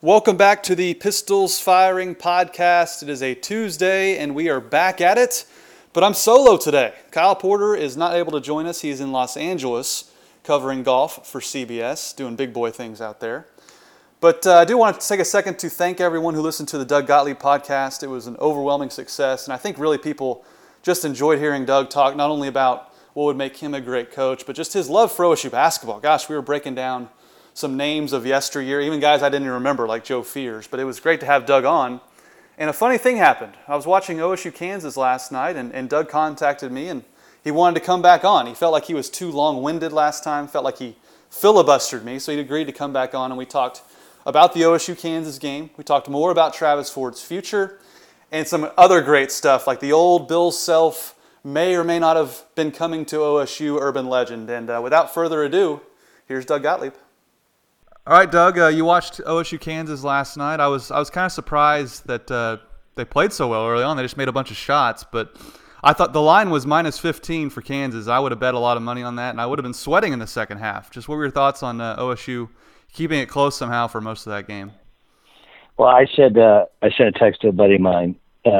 Welcome back to the Pistols Firing Podcast. It is a Tuesday, and we are back at it. But I'm solo today. Kyle Porter is not able to join us. He's in Los Angeles covering golf for CBS, doing big boy things out there. But I do want to take a second to thank everyone who listened to the Doug Gottlieb podcast. It was an overwhelming success, and I think really people just enjoyed hearing Doug talk not only about what would make him a great coach, but just his love for OSU basketball. Gosh, we were breaking down some names of yesteryear, even guys I didn't even remember, like Joe Fears. But it was great to have Doug on. And a funny thing happened. I was watching OSU Kansas last night, and Doug contacted me, and he wanted to come back on. He felt like he was too long-winded last time, felt like he filibustered me, so he agreed to come back on, and we talked about the OSU Kansas game. We talked more about Travis Ford's future and some other great stuff, like the old Bill Self may or may not have been coming to OSU urban legend. And without further ado, here's Doug Gottlieb. All right, Doug, you watched OSU Kansas last night. I was kind of surprised that they played so well early on. They just made a bunch of shots, but I thought the line was minus 15 for Kansas. I would have bet a lot of money on that, and I would have been sweating in the second half. Just what were your thoughts on OSU keeping it close somehow for most of that game? Well, I sent a text to a buddy of mine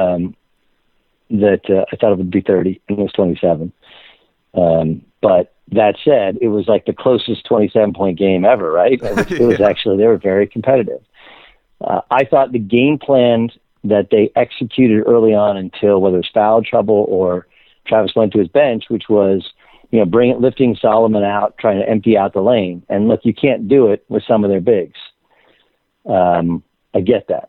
that I thought it would be 30, and it was 27. But that said, it was like the closest 27-point game ever, right? It was actually, they were very competitive. I thought the game plan that they executed early on until whether it was foul trouble or Travis went to his bench, which was, lifting Solomon out, trying to empty out the lane. And look, you can't do it with some of their bigs. I get that.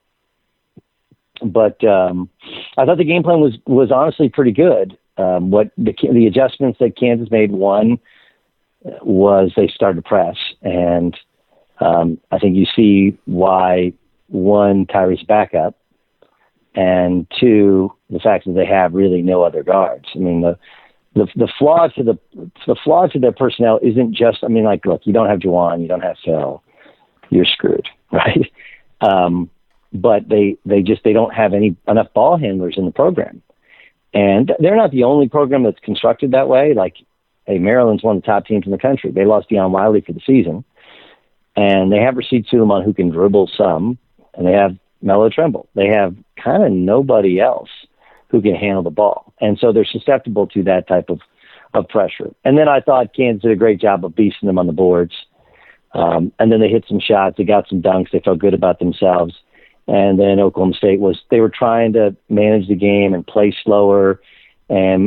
But I thought the game plan was honestly pretty good. What the adjustments that Kansas made, one was they started to press, and I think you see why, one, Tyrese backup, and two, the fact that they have really no other guards. I mean, the flaw to their personnel isn't just, look, you don't have Juwan, you don't have Phil, you're screwed, right? But they don't have enough ball handlers in the program. And they're not the only program that's constructed that way. Like, hey, Maryland's one of the top teams in the country. They lost Deion Wiley for the season. And they have Rasheed Suleiman, who can dribble some, and they have Melo Trimble. They have kind of nobody else who can handle the ball. And so they're susceptible to that type of pressure. And then I thought Kansas did a great job of beasting them on the boards. And then they hit some shots. They got some dunks. They felt good about themselves. And then Oklahoma State they were trying to manage the game and play slower. And,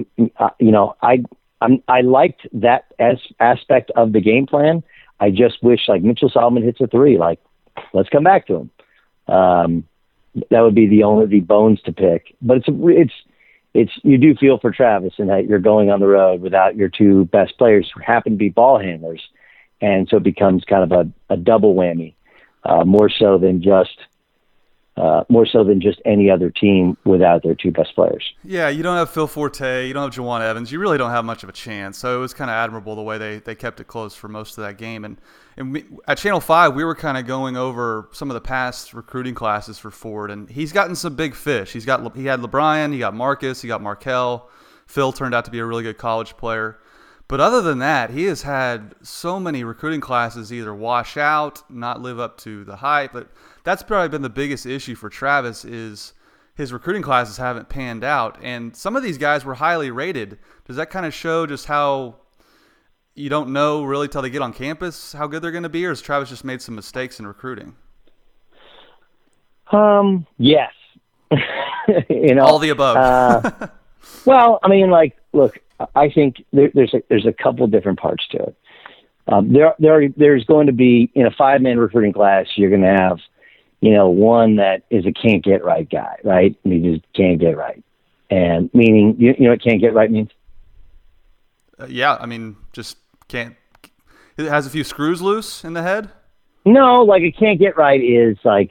I liked that aspect of the game plan. I just wish, like, Mitchell Solomon hits a three, like, let's come back to him. That would be the bones to pick. But it's you do feel for Travis in that you're going on the road without your two best players who happen to be ball handlers. And so it becomes kind of a double whammy, more so than just any other team without their two best players. Yeah, you don't have Phil Forte, you don't have Juwan Evans. You really don't have much of a chance. So it was kind of admirable the way they kept it close for most of that game. And at Channel 5, we were kind of going over some of the past recruiting classes for Ford, and he's gotten some big fish. He had LeBron, he got Marcus, he got Markelle. Phil turned out to be a really good college player. But other than that, he has had so many recruiting classes either wash out, not live up to the hype. But that's probably been the biggest issue for Travis is his recruiting classes haven't panned out. And some of these guys were highly rated. Does that kind of show just how you don't know really till they get on campus how good they're going to be, or has Travis just made some mistakes in recruiting? Yes. All the above. Well, look, I think there's a couple different parts to it. There's going to be, in a 5-man recruiting class, you're going to have, one that is a can't get right guy, right? He just can't get right. And meaning, you know what can't get right means? Just can't. It has a few screws loose in the head? No, like a can't get right is like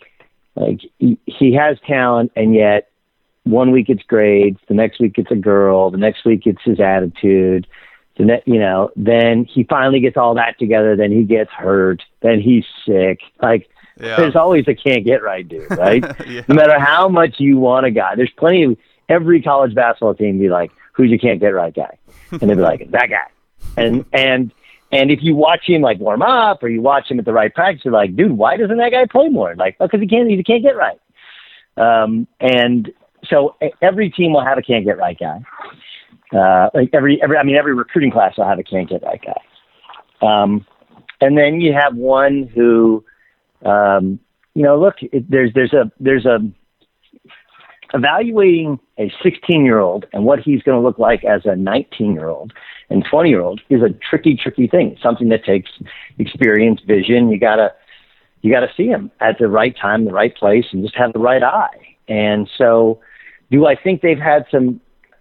he has talent, and yet 1 week it's grades, the next week it's a girl, the next week it's his attitude, then he finally gets all that together, then he gets hurt, then he's sick. There's always a can't get right dude, right? Yeah. No matter how much you want a guy, there's plenty of every college basketball team be like, who's your can't get right guy? And they'll be like, that guy. And And if you watch him like warm up or you watch him at the right practice, you're like, dude, why doesn't that guy play more? Like, because he can't get right. And so every team will have a can't get right guy. Like every recruiting class will have a can't get right guy. And then you have one who, look, there's a evaluating a 16-year-old and what he's going to look like as a 19-year-old and 20-year-old is a tricky thing. It's something that takes experience, vision. You gotta see him at the right time, the right place, and just have the right eye. And so, do I think they've had some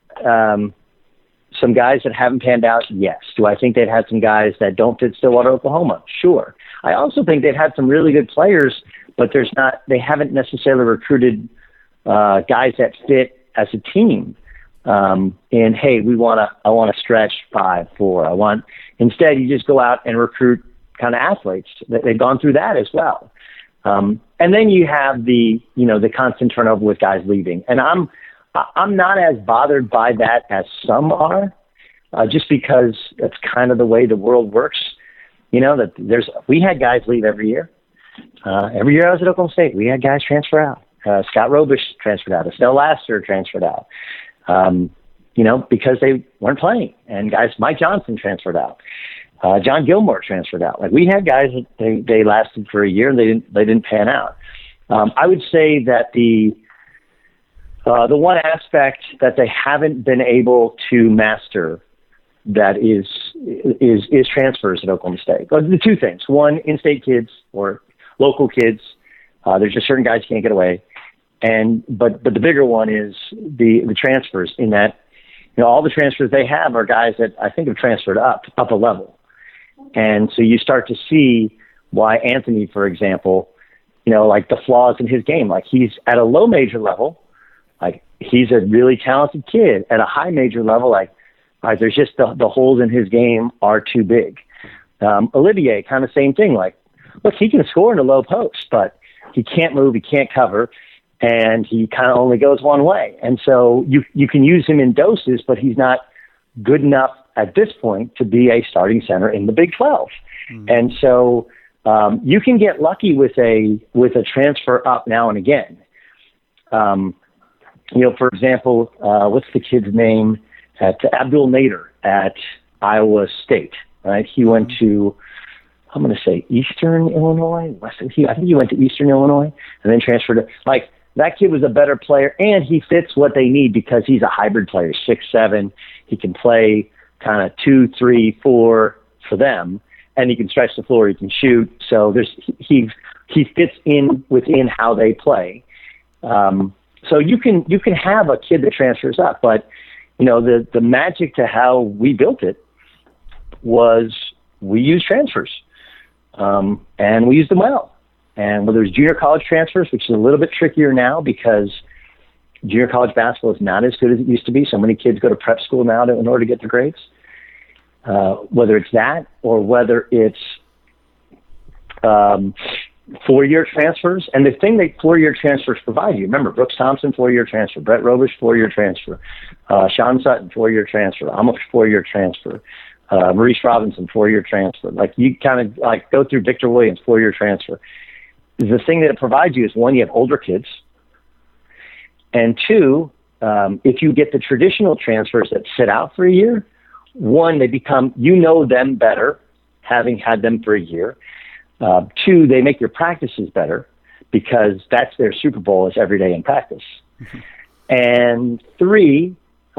guys that haven't panned out? Yes. Do I think they've had some guys that don't fit Stillwater, Oklahoma? Sure. I also think they've had some really good players, but they haven't necessarily recruited guys that fit as a team. And hey, I want to stretch 5'4". Instead you just go out and recruit kind of athletes. They've gone through that as well. And then you have the constant turnover with guys leaving. And I'm not as bothered by that as some are, just because that's kind of the way the world works. We had guys leave every year. Every year I was at Oklahoma State, we had guys transfer out. Scott Robish transferred out. Estelle Laster transferred out. Because they weren't playing. And guys, Mike Johnson transferred out. John Gilmore transferred out. Like, we had guys that they lasted for a year and they didn't pan out. I would say that the one aspect that they haven't been able to master that is transfers at Oklahoma State. The two things: one, in-state kids or local kids. There's just certain guys who can't get away, but the bigger one is the transfers. In that, all the transfers they have are guys that I think have transferred up a level, and so you start to see why Anthony, for example, like the flaws in his game. Like, he's at a low major level, like he's a really talented kid. At a high major level, like, there's just the holes in his game are too big. Olivier, kind of same thing. Like, look, he can score in a low post, but he can't move, he can't cover, and he kind of only goes one way. And so you can use him in doses, but he's not good enough at this point to be a starting center in the Big 12. Mm-hmm. And so you can get lucky with a transfer up now and again. For example, what's the kid's name? Abdul Nader at Iowa State, right? He went to, I'm going to say Eastern Illinois. I think he went to Eastern Illinois and then transferred to, like, that kid was a better player, and he fits what they need because he's a hybrid player, 6'7". He can play kind of 2, 3, 4 for them, and he can stretch the floor. He can shoot. So he fits in within how they play. So you can have a kid that transfers up, but the magic to how we built it was we used transfers, and we used them well. And whether it's junior college transfers, which is a little bit trickier now because junior college basketball is not as good as it used to be. So many kids go to prep school now in order to get their grades. Whether it's that or whether it's 4-year transfers. And the thing that 4-year transfers provide you, remember, Brooks Thompson, 4-year transfer, Brett Robish, 4-year transfer, Sean Sutton, 4-year transfer, I'm a 4-year transfer, Maurice Robinson, 4-year transfer. Like, you kind of like go through Victor Williams, 4-year transfer. The thing that it provides you is, one, you have older kids, and two, if you get the traditional transfers that sit out for a year, one, they become, them better, having had them for a year. Two, they make your practices better because that's their Super Bowl, is every day in practice. Mm-hmm. And three,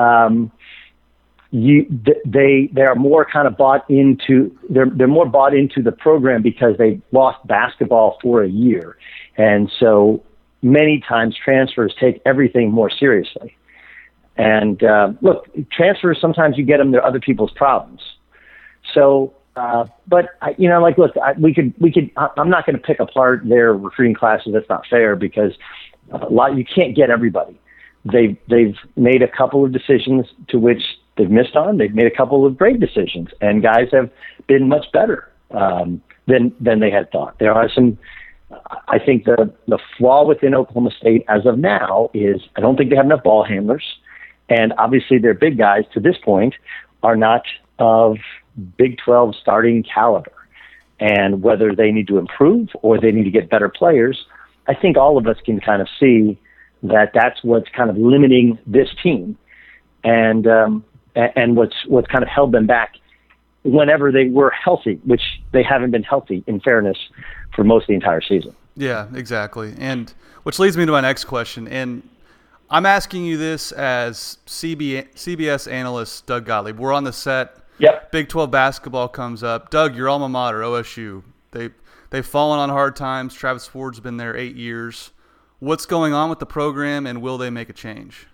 they are more kind of bought into, they're more bought into the program because they lost basketball for a year. And so many times transfers take everything more seriously. And look, transfers, sometimes you get them, they're other people's problems. So, but look, we could. I'm not going to pick apart their recruiting classes. That's not fair because you can't get everybody. They've made a couple of decisions to which they've missed on. They've made a couple of great decisions, and guys have been much better than they had thought. There are some. I think the flaw within Oklahoma State as of now is I don't think they have enough ball handlers, and obviously their big guys to this point are not of Big 12 starting caliber. And whether they need to improve or they need to get better players, I think all of us can kind of see that that's what's kind of limiting this team, and what's kind of held them back whenever they were healthy, which they haven't been healthy, in fairness, for most of the entire season. Yeah, exactly. And which leads me to my next question. And I'm asking you this as CBS analyst Doug Gottlieb. We're on the set. Yep. Big 12 basketball comes up. Doug, your alma mater, OSU. They've fallen on hard times. Travis Ford's been there 8 years. What's going on with the program, and will they make a change?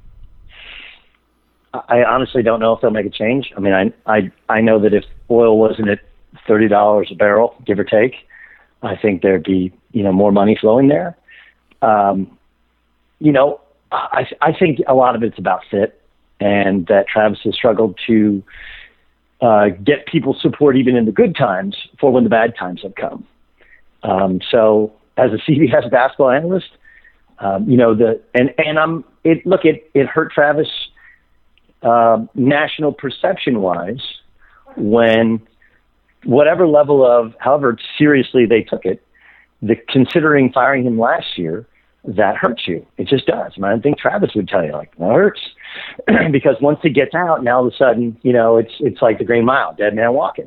I honestly don't know if they'll make a change. I mean, I know that if oil wasn't at $30 a barrel, give or take, I think there'd be, more money flowing there. I think a lot of it's about fit, and that Travis has struggled to get people support even in the good times for when the bad times have come. So as a CBS basketball analyst, it hurt Travis national perception wise when whatever level of, however seriously they took it, considering firing him last year, that hurts you. It just does. I think Travis would tell you, that hurts. Because once it gets out, now all of a sudden, it's like the Green Mile, dead man walking.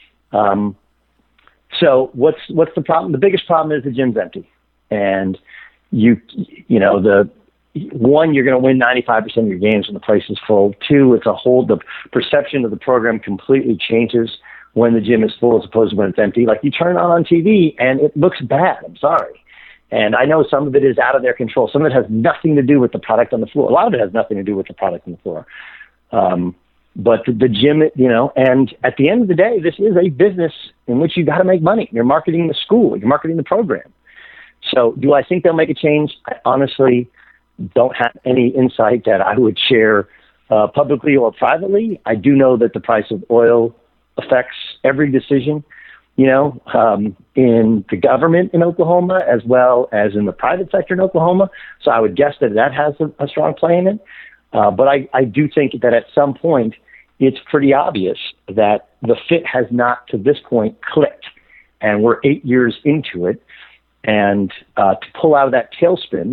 So what's the problem? The biggest problem is the gym's empty. And you're going to win 95% of your games when the place is full. 2, the perception of the program completely changes when the gym is full as opposed to when it's empty. Like, you turn it on TV and it looks bad. I'm sorry. And I know some of it is out of their control. Some of it has nothing to do with the product on the floor. A lot of it has nothing to do with the product on the floor. But the gym, and at the end of the day, this is a business in which you got to make money. You're marketing the school. You're marketing the program. So do I think they'll make a change? I honestly don't have any insight that I would share publicly or privately. I do know that the price of oil affects every decision, in the government in Oklahoma as well as in the private sector in Oklahoma. So I would guess that has a strong play in it. But I do think that at some point it's pretty obvious that the fit has not to this point clicked, and we're 8 years into it. And to pull out of that tailspin,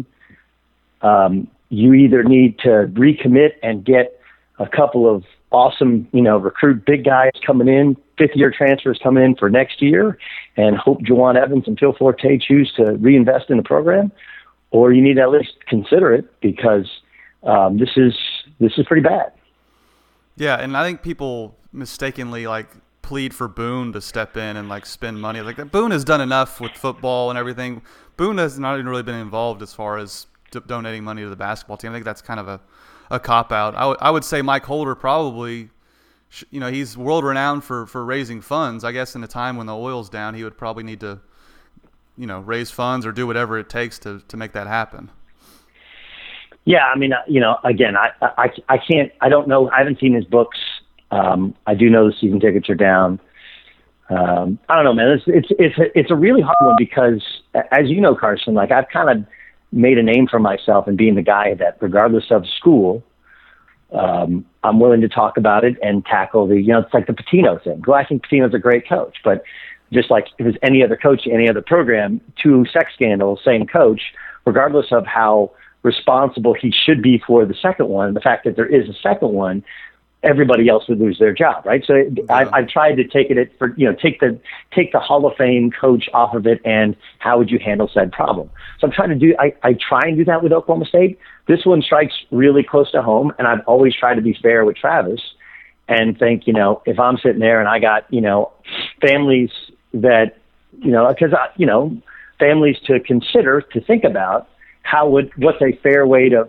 you either need to recommit and get a couple of awesome, recruit big guys coming in, fifth-year transfers coming in for next year, and hope Juwan Evans and Phil Forte choose to reinvest in the program, or you need to at least consider it, because this is pretty bad. Yeah, and I think people mistakenly plead for Boone to step in and spend money. Boone has done enough with football and everything. Boone has not even really been involved as far as donating money to the basketball team. I think that's kind of a cop-out. I would say Mike Holder probably, he's world-renowned for raising funds. I guess in a time when the oil's down, he would probably need to, raise funds or do whatever it takes to make that happen. Yeah, again, I can't, I don't know, I haven't seen his books. I do know the season tickets are down. I don't know, man. It's a really hard one because, as you know, Carson, I've kind of made a name for myself in being the guy that, regardless of school, I'm willing to talk about it and tackle it's like the Pitino thing. Well, I think Pitino's a great coach, but just like if it was any other coach, any other program, 2 sex scandals, same coach, regardless of how responsible he should be for the second one, the fact that there is a second one, everybody else would lose their job, right? So I've tried to take take the Hall of Fame coach off of it, and how would you handle said problem? So I'm trying to do, I try and do that with Oklahoma State. This one strikes really close to home, and I've always tried to be fair with Travis and think, if I'm sitting there and I got, families that, families to consider, to think about, what's a fair way to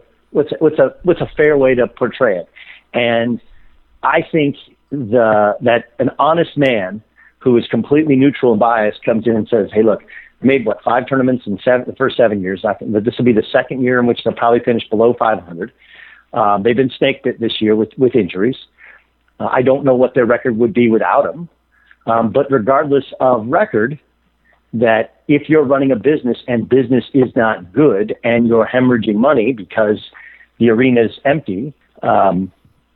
portray it. And I think that an honest man who is completely neutral and biased comes in and says, hey, look, we made 5 tournaments in the first 7 years. This will be the second year in which they'll probably finish below 500. They've been snake bit this year with injuries. I don't know what their record would be without them. But regardless of record, that if you're running a business and business is not good and you're hemorrhaging money because the arena is empty,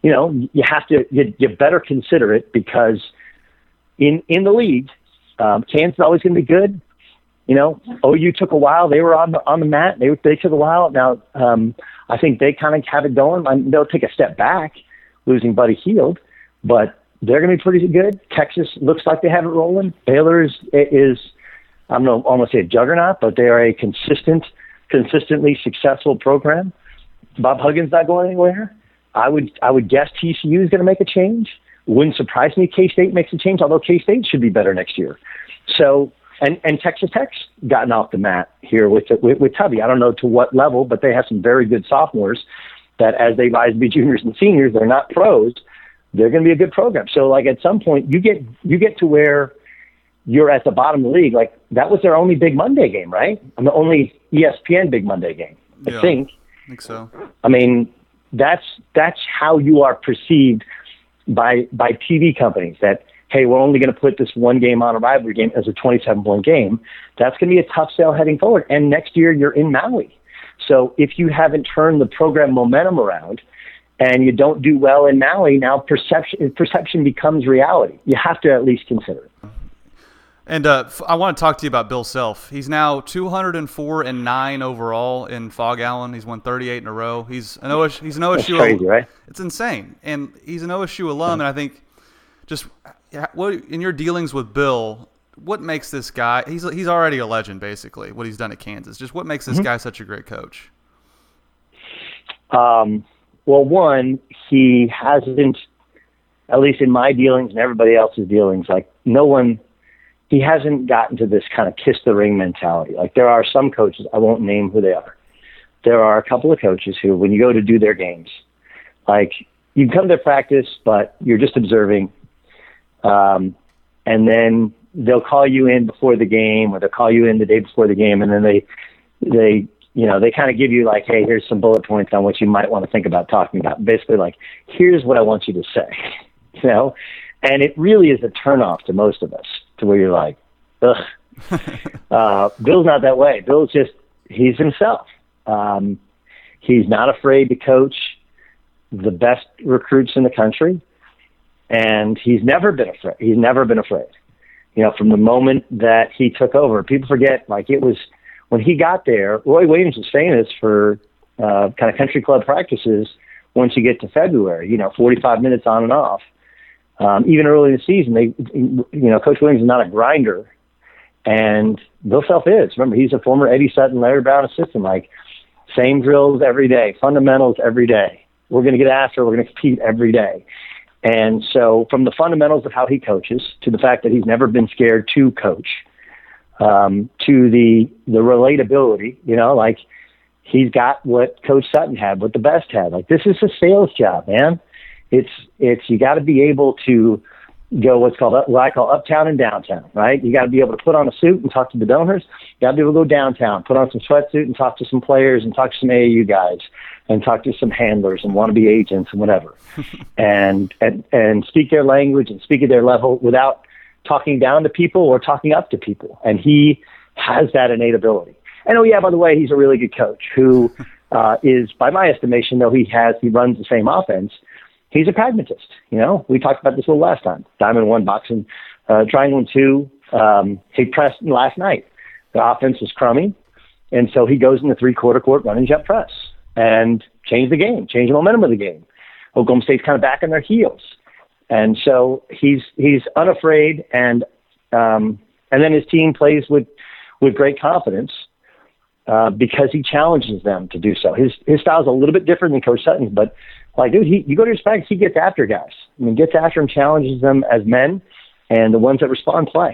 you have to, you better consider it, because in the league, Kansas is always going to be good. OU took a while. They were on the mat. They took a while. Now, I think they kind of have it going. They'll take a step back, losing Buddy Hield, but they're going to be pretty good. Texas looks like they have it rolling. Baylor is I don't know, almost say a juggernaut, but they are a consistently successful program. Bob Huggins not going anywhere. I would guess TCU is going to make a change. Wouldn't surprise me if K-State makes a change, although K-State should be better next year. So, and Texas Tech's gotten off the mat here with Tubby. I don't know to what level, but they have some very good sophomores that, as they rise to be juniors and seniors, they're not pros. They're going to be a good program. So, like, at some point, you get to where you're at the bottom of the league. Like, that was their only Big Monday game, right? And the only ESPN Big Monday game, I think. I think so. I mean, that's how you are perceived by TV companies, that, hey, we're only going to put this one game on a rivalry game as a 27-point game. That's going to be a tough sell heading forward. And next year you're in Maui. So if you haven't turned the program momentum around and you don't do well in Maui, now perception becomes reality. You have to at least consider it. And I want to talk to you about Bill Self. He's now 204-9 overall in Fog Allen. He's won 38 in a row. He's an OSU. That's crazy, right? It's insane. And he's an OSU alum. And I think, just what in your dealings with Bill, what makes this guy? He's already a legend, basically. What he's done at Kansas. Just what makes this guy such a great coach? Well, one, he hasn't, at least in my dealings and everybody else's dealings, like he hasn't gotten to this kind of kiss the ring mentality. Like, there are some coaches, I won't name who they are. There are a couple of coaches who, when you go to do their games, like, you come to practice, but you're just observing. And then they'll call you in before the game, or they'll call you in the day before the game. And then they kind of give you, like, hey, here's some bullet points on what you might want to think about talking about. Basically, like, here's what I want you to say, And it really is a turnoff to most of us, to where you're like, ugh. Bill's not that way. Bill's he's himself. He's not afraid to coach the best recruits in the country, and he's never been afraid. From the moment that he took over. People forget, like, it was when he got there, Roy Williams was famous for kind of country club practices once you get to February, 45 minutes on and off. Even early in the season, Coach Williams is not a grinder, and Bill Self is. Remember, he's a former Eddie Sutton, Larry Brown assistant. Like, same drills every day, fundamentals every day. We're going to get after. We're going to compete every day. And so, from the fundamentals of how he coaches to the fact that he's never been scared to coach, to the relatability, like, he's got what Coach Sutton had, what the best had. Like, this is a sales job, man. It's you got to be able to go what I call uptown and downtown, right? You got to be able to put on a suit and talk to the donors. You got to be able to go downtown, put on some sweatsuit and talk to some players and talk to some AAU guys and talk to some handlers and wannabe agents and whatever, and speak their language and speak at their level without talking down to people or talking up to people. And he has that innate ability. And by the way, he's a really good coach who is, by my estimation, though he runs the same offense. He's a pragmatist. We talked about this a little last time. Diamond 1 boxing, Triangle 2. He pressed last night. The offense was crummy, and so he goes in the 3/4 court running jump press and change the game, change the momentum of the game. Oklahoma State's kind of back on their heels, and so he's unafraid, and then his team plays with great confidence because he challenges them to do so. His style is a little bit different than Coach Sutton's, but. Like, dude, you go to his practice, he gets after guys. Gets after them, challenges them as men, and the ones that respond play.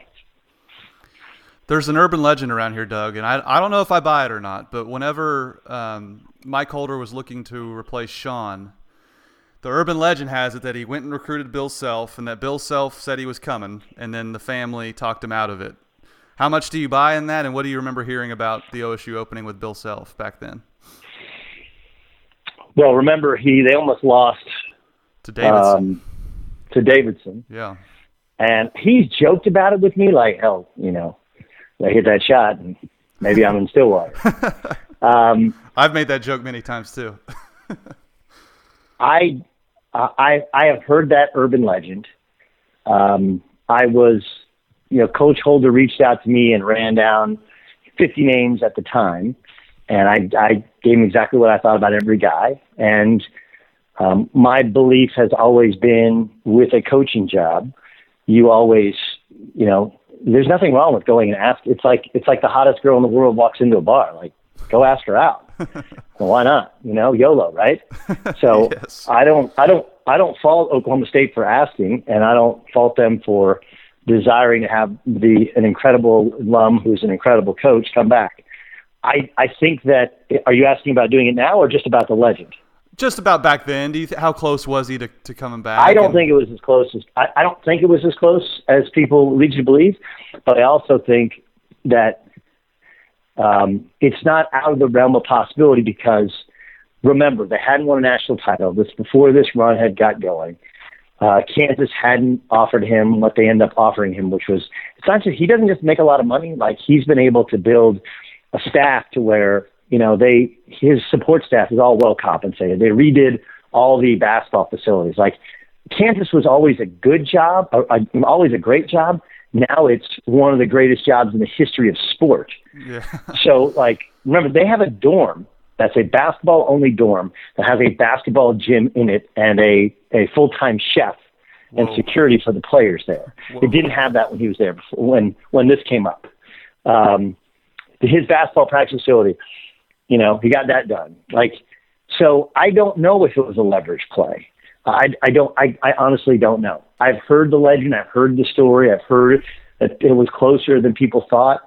There's an urban legend around here, Doug, and I don't know if I buy it or not, but whenever Mike Holder was looking to replace Sean, the urban legend has it that he went and recruited Bill Self, and that Bill Self said he was coming, and then the family talked him out of it. How much do you buy in that, and what do you remember hearing about the OSU opening with Bill Self back then? Well, remember, they almost lost to Davidson. Yeah. And he's joked about it with me, like, hell, I hit that shot, and maybe I'm in Stillwater. I've made that joke many times, too. I I have heard that urban legend. I was, Coach Holder reached out to me and ran down 50 names at the time, and I gave him exactly what I thought about every guy. And my belief has always been, with a coaching job, you always, there's nothing wrong with going and ask. It's like the hottest girl in the world walks into a bar, like, go ask her out. Well, why not? YOLO, right? So yes. I don't fault Oklahoma State for asking, and I don't fault them for desiring to have an incredible alum who's an incredible coach come back. I think that, are you asking about doing it now or just about the legend? Just about back then. How close was he to coming back? I don't think it was as close as I don't think it was as close as people lead you to believe, but I also think that it's not out of the realm of possibility, because remember, they hadn't won a national title. This before this run had got going. Kansas hadn't offered him what they end up offering him, which was, it's not just, he doesn't just make a lot of money. Like, he's been able to build a staff to where, his support staff is all well compensated. They redid all the basketball facilities. Like, Kansas was always a good job, always a great job. Now it's one of the greatest jobs in the history of sport. Yeah. So, remember, they have a dorm that's a basketball-only dorm that has a basketball gym in it and a full-time chef and security for the players there. Whoa. They didn't have that when he was there before, when this came up. His basketball practice facility, he got that done. So I don't know if it was a leverage play. I honestly don't know. I've heard the legend. I've heard the story. I've heard that it was closer than people thought.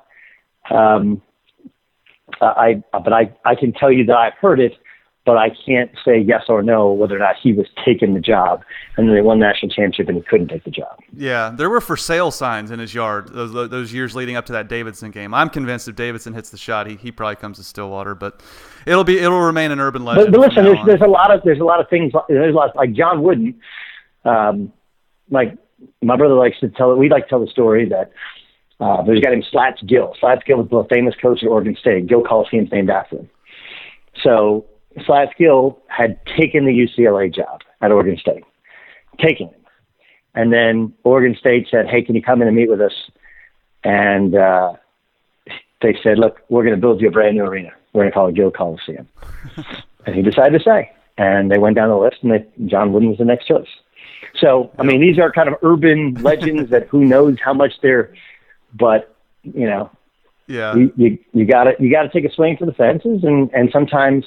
But I can tell you that I've heard it, but I can't say yes or no whether or not he was taking the job, and then they won the national championship and he couldn't take the job. Yeah, there were for sale signs in his yard those years leading up to that Davidson game. I'm convinced if Davidson hits the shot, he probably comes to Stillwater, but it'll remain an urban legend. But listen, there's a lot of things. There's a lot, like John Wooden. Like my brother likes to tell it. We like to tell the story that there's a guy named Slats Gill. Slats Gill was the famous coach at Oregon State. Gill Coliseum's named after him. So Slats Gill had taken the UCLA job at Oregon State, taken it. And then Oregon State said, hey, can you come in and meet with us? And they said, look, we're going to build you a brand new arena. We're going to call it Gill Coliseum. And he decided to stay. And they went down the list, and John Wooden was the next choice. So, I mean, these are kind of urban legends that who knows how much they're, but, yeah, you got to take a swing for the fences, and sometimes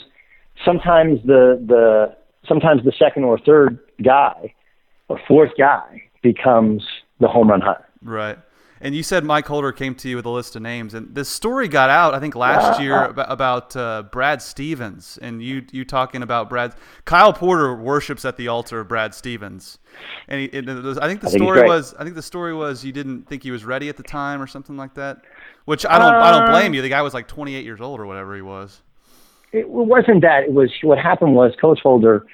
the second or third guy or fourth guy becomes the home run hunter. Right. And you said Mike Holder came to you with a list of names, and this story got out, I think, last year about Brad Stevens, and you talking about Kyle Porter worships at the altar of Brad Stevens, and I think the story was you didn't think he was ready at the time or something like that, which I don't blame you. The guy was like 28 years old or whatever he was. It wasn't that. It was what happened was Coach Holder.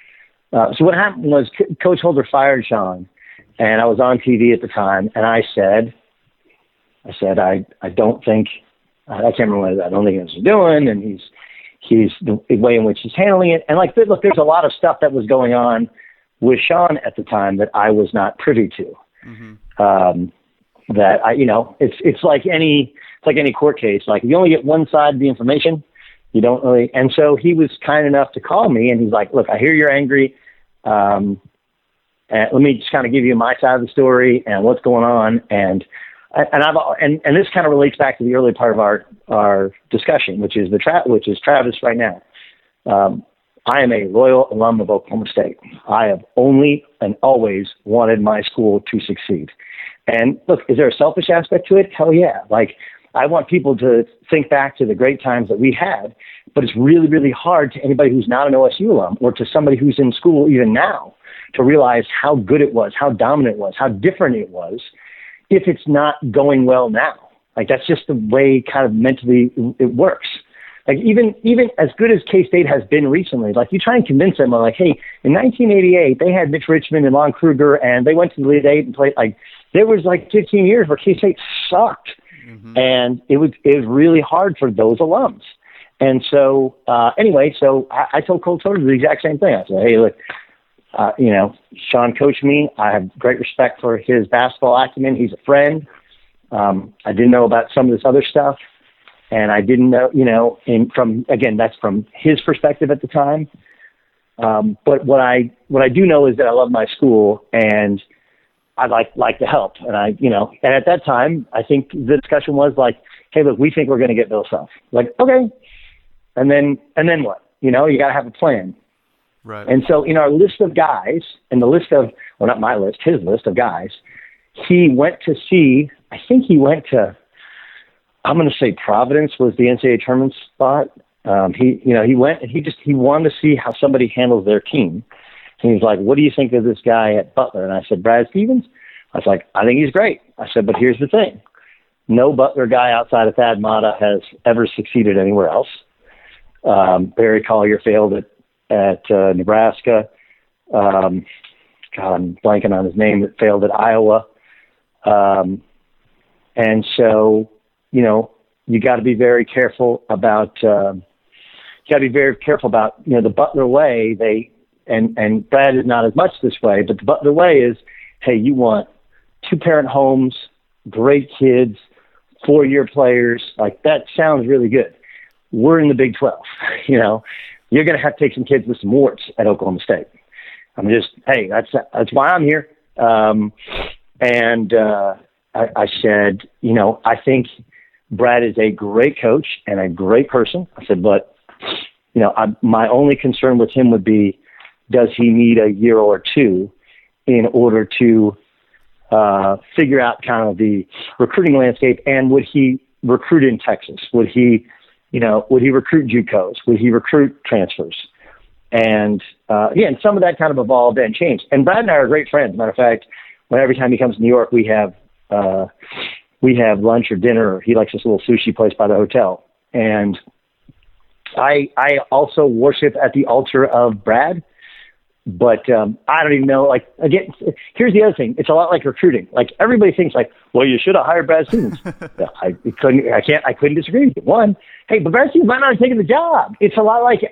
Coach Holder fired Sean, and I was on TV at the time, and I said, I don't think, I can't remember what I don't think he knows what he's doing, and he's the way in which he's handling it. And look, there's a lot of stuff that was going on with Sean at the time that I was not privy to. Mm-hmm. That it's like any court case. Like, if you only get one side of the information, you don't really. And so he was kind enough to call me, and he's like, look, I hear you're angry. And let me just kind of give you my side of the story and what's going on. And this kind of relates back to the early part of our discussion, which is Travis right now. I am a loyal alum of Oklahoma State. I have only and always wanted my school to succeed. And look, is there a selfish aspect to it? Hell yeah. Like, I want people to think back to the great times that we had, but it's really, really hard to anybody who's not an OSU alum or to somebody who's in school even now to realize how good it was, how dominant it was, how different it was, if it's not going well now. Like, that's just the way kind of mentally it works. Like, even as good as K-State has been recently, like, you try and convince them, like, hey, in 1988, they had Mitch Richmond and Lon Kruger, and they went to the Elite Eight and played, like, there was like 15 years where K-State sucked. Mm-hmm. And it was really hard for those alums. And so, anyway, I told Coach Holder the exact same thing. I said, hey, look, Sean coached me. I have great respect for his basketball acumen. He's a friend. I didn't know about some of this other stuff, and I didn't know, that's from his perspective at the time. But what I do know is that I love my school, and I like to help. And and at that time, I think the discussion was like, hey, look, we think we're going to get Bill Self. Like, okay. And then what? You got to have a plan. Right. And so in our list of guys, and the list of, well, not my list, his list of guys, he went to see, I think he went to, I'm going to say Providence was the NCAA tournament spot. He went and he wanted to see how somebody handles their team. And he's like, what do you think of this guy at Butler? And I said, Brad Stevens? I was like, I think he's great. I said, but here's the thing. No Butler guy outside of Thad Matta has ever succeeded anywhere else. Barry Collier failed at Nebraska. God, I'm blanking on his name. That failed at Iowa. And so, you got to be very careful about, the Butler way. And Brad is not as much this way, but the Butler way is, hey, you want 2-parent homes, great kids, 4-year players. Like, that sounds really good. We're in the Big 12. You're going to have to take some kids with some warts at Oklahoma State. That's why I'm here. I said, I think Brad is a great coach and a great person. I said, but, my only concern with him would be, does he need a year or two in order to figure out kind of the recruiting landscape? And would he recruit in Texas? Would he recruit JUCOs? Would he recruit transfers? And and some of that kind of evolved and changed. And Brad and I are great friends. Matter of fact, every time he comes to New York, we have lunch or dinner. Or he likes this little sushi place by the hotel. And I also worship at the altar of Brad. But I don't even know. Like, again, here's the other thing. It's a lot like recruiting. Like, everybody thinks like, well, you should have hired Brad Stevens. I couldn't disagree with you. One, hey, but Brad Stevens might not have taken the job. It's a lot like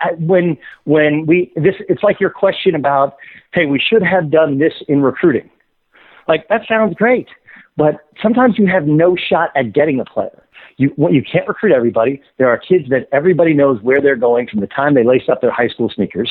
it's like your question about, hey, we should have done this in recruiting. Like, that sounds great, but sometimes you have no shot at getting a player. You can't recruit everybody. There are kids that everybody knows where they're going from the time they lace up their high school sneakers.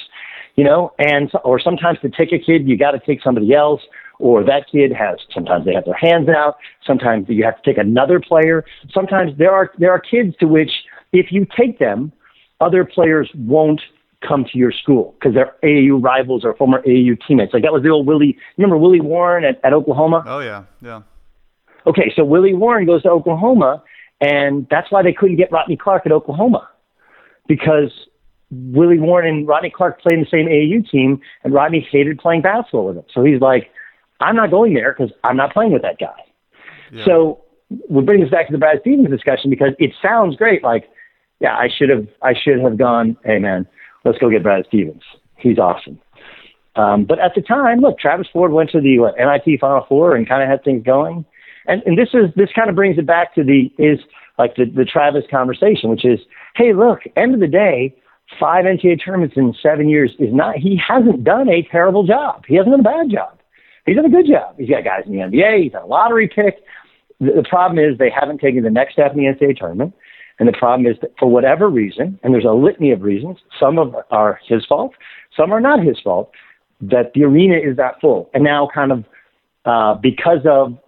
Or sometimes to take a kid, you got to take somebody else, or that kid sometimes they have their hands out. Sometimes you have to take another player. Sometimes there are kids to which if you take them, other players won't come to your school because they're AAU rivals or former AAU teammates. Like, that was the old Willie. You remember Willie Warren at Oklahoma? Oh, yeah. Yeah. Okay. So Willie Warren goes to Oklahoma, and that's why they couldn't get Rodney Clark at Oklahoma, because Willie Warren and Rodney Clark played in the same AAU team, and Rodney hated playing basketball with him. So he's like, I'm not going there because I'm not playing with that guy. Yeah. So we bring this back to the Brad Stevens discussion because it sounds great. Like, yeah, I should have gone, hey, man, let's go get Brad Stevens. He's awesome. But at the time, look, Travis Ford went to the NIT Final Four and kind of had things going. And this kind of brings it back to the Travis conversation, which is, hey, look, end of the day, 5 NCAA tournaments in 7 years he hasn't done a terrible job. He hasn't done a bad job. He's done a good job. He's got guys in the NBA. He's got a lottery pick. The problem is they haven't taken the next step in the NCAA tournament. And the problem is that for whatever reason, and there's a litany of reasons, some of are his fault, some are not his fault, that the arena is that full. And now kind of because of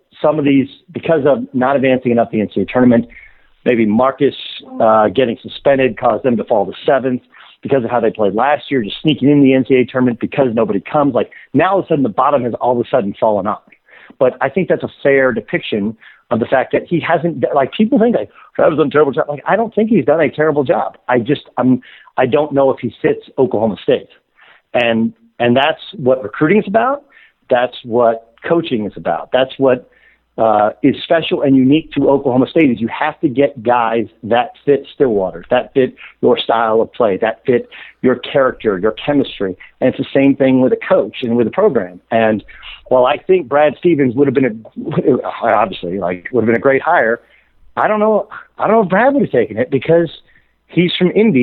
not advancing enough the NCAA tournament, maybe Marcus getting suspended caused them to fall to 7th because of how they played last year, just sneaking in the NCAA tournament because nobody comes. Like, now all of a sudden the bottom has all of a sudden fallen off. But I think that's a fair depiction of the fact that he hasn't, like, people think like Travis done a terrible job. Like, I don't think he's done a terrible job. I don't know if he fits Oklahoma State. And that's what recruiting is about. That's what coaching is about. That's what is special and unique to Oklahoma State is you have to get guys that fit Stillwater, that fit your style of play, that fit your character, your chemistry. And it's the same thing with a coach and with a program. And while I think Brad Stevens would have been would have been a great hire, I don't know if Brad would have taken it because he's from Indy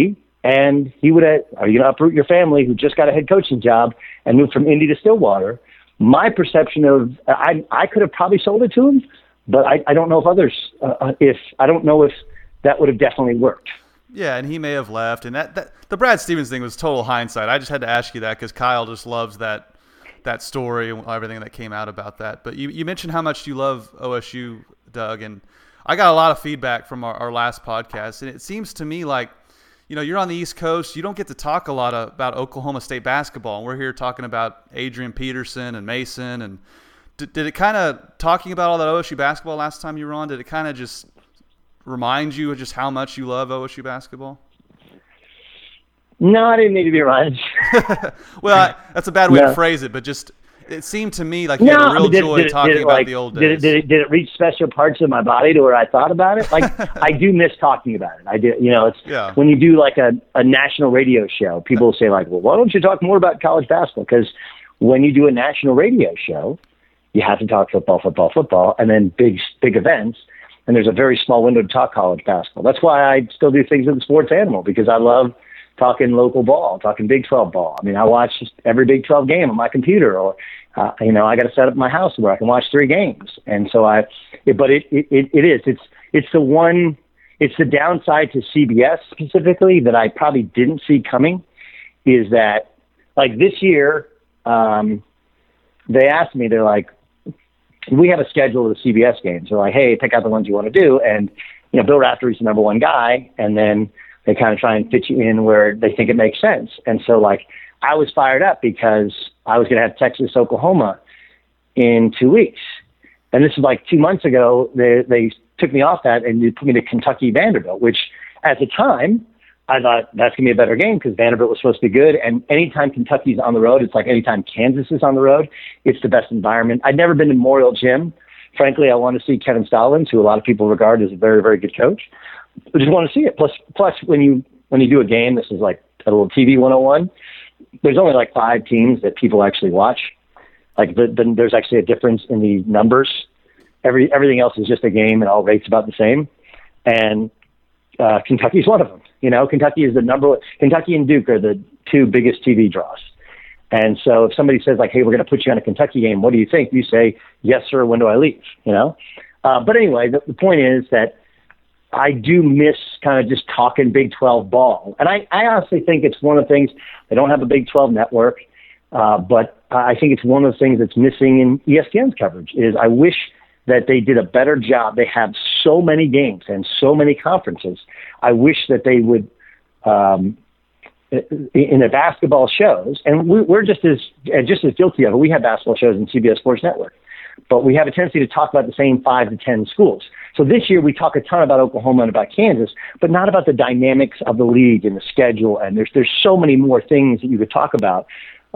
And he would have, are you going to uproot your family who just got a head coaching job and move from Indy to Stillwater? My perception of, I could have probably sold it to him, but I don't know if others, I don't know if that would have definitely worked. Yeah, and he may have left. And that the Brad Stevens thing was total hindsight. I just had to ask you that because Kyle just loves that story and everything that came out about that. But you mentioned how much you love OSU, Doug, and I got a lot of feedback from our last podcast. And it seems to me like, you're on the East Coast. You don't get to talk a lot about Oklahoma State basketball. And we're here talking about Adrian Peterson and Mason. And did it kind of, talking about all that OSU basketball last time you were on, did it kind of just remind you of just how much you love OSU basketball? No, I didn't need to be reminded. Well, that's a bad way to phrase it, but just it seemed to me like you had a real joy talking about the old days. Did it reach special parts of my body to where I thought about it? Like, I do miss talking about it. I do. It's when you do like a national radio show, people say like, well, why don't you talk more about college basketball? Because when you do a national radio show, you have to talk football, and then big events. And there's a very small window to talk college basketball. That's why I still do things in the sports animal, because I love talking local ball, talking Big 12 ball. I mean, I watch every Big 12 game on my computer, or, I got to set up my house where I can watch 3 games. And so it's the downside to CBS specifically that I probably didn't see coming, is that like this year, they asked me, they're like, we have a schedule of the CBS games. They're like, hey, pick out the ones you want to do. And, Bill Raftery's the number one guy. And then they kind of try and fit you in where they think it makes sense. And so like, I was fired up because I was going to have Texas, Oklahoma in 2 weeks. And this is like 2 months ago, they took me off that and they put me to Kentucky, Vanderbilt, which at the time I thought that's going to be a better game because Vanderbilt was supposed to be good. And anytime Kentucky's on the road, it's like anytime Kansas is on the road, it's the best environment. I'd never been to Memorial Gym. Frankly, I want to see Kevin Stallings, who a lot of people regard as a very, very good coach. I just want to see it. Plus when you do a game, this is like a little TV 101. There's only like 5 teams that people actually watch. Like there's actually a difference in the numbers. Everything else is just a game and all rates about the same. And Kentucky's one of them. Kentucky is the number one. Kentucky and Duke are the 2 biggest TV draws. And so if somebody says like, hey, we're going to put you on a Kentucky game, what do you think? You say, yes, sir. When do I leave? But anyway, the point is that I do miss kind of just talking Big 12 ball. And I honestly think it's one of the things, they don't have a Big 12 network, but I think it's one of the things that's missing in ESPN's coverage is I wish that they did a better job. They have so many games and so many conferences. I wish that they would, in the basketball shows, and we're just as guilty of it. We have basketball shows in CBS Sports Network, but we have a tendency to talk about the same 5 to 10 schools. So this year we talk a ton about Oklahoma and about Kansas, but not about the dynamics of the league and the schedule. And there's so many more things that you could talk about,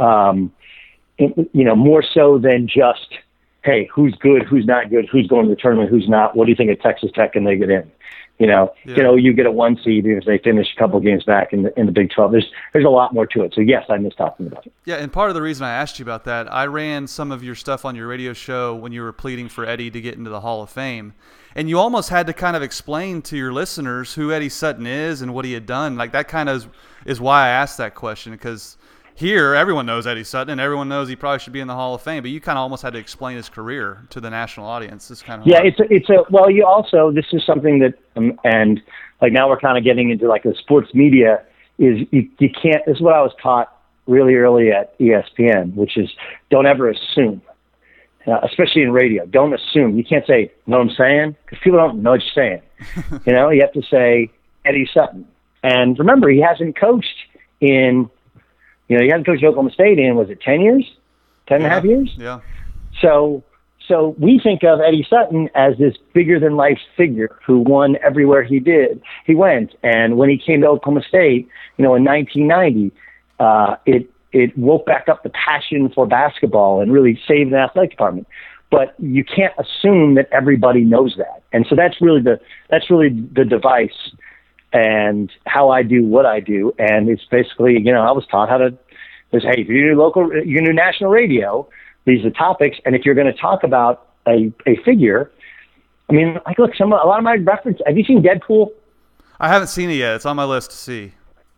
more so than just, hey, who's good, who's not good, who's going to the tournament, who's not. What do you think of Texas Tech and they get in? You get a 1 seed if they finish a couple games back in the Big 12. There's a lot more to it. So yes, I miss talking about it. Yeah, and part of the reason I asked you about that, I ran some of your stuff on your radio show when you were pleading for Eddie to get into the Hall of Fame. And you almost had to kind of explain to your listeners who Eddie Sutton is and what he had done. Like that kind of is why I asked that question, because here everyone knows Eddie Sutton and everyone knows he probably should be in the Hall of Fame, but you kind of almost had to explain his career to the national audience. It's kind of hard. You also, this is something that, and like now we're kind of getting into like the sports media is you can't, this is what I was taught really early at ESPN, which is don't ever assume. Especially in radio, don't assume. You can't say, know what I'm saying? Because people don't know what you're saying. You have to say Eddie Sutton. And remember, he hasn't coached he hasn't coached Oklahoma State in, was it 10 years? 10 and a half years? Yeah. So we think of Eddie Sutton as this bigger than life figure who won everywhere he went. And when he came to Oklahoma State, in 1990, it woke back up the passion for basketball and really saved the athletic department. But you can't assume that everybody knows that. And so that's really the device and how I do what I do. And it's basically, I was taught how to say, hey, if you're going to do national radio, these are topics. And if you're going to talk about a figure, I mean, like, look, a lot of my reference, have you seen Deadpool? I haven't seen it yet. It's on my list to see.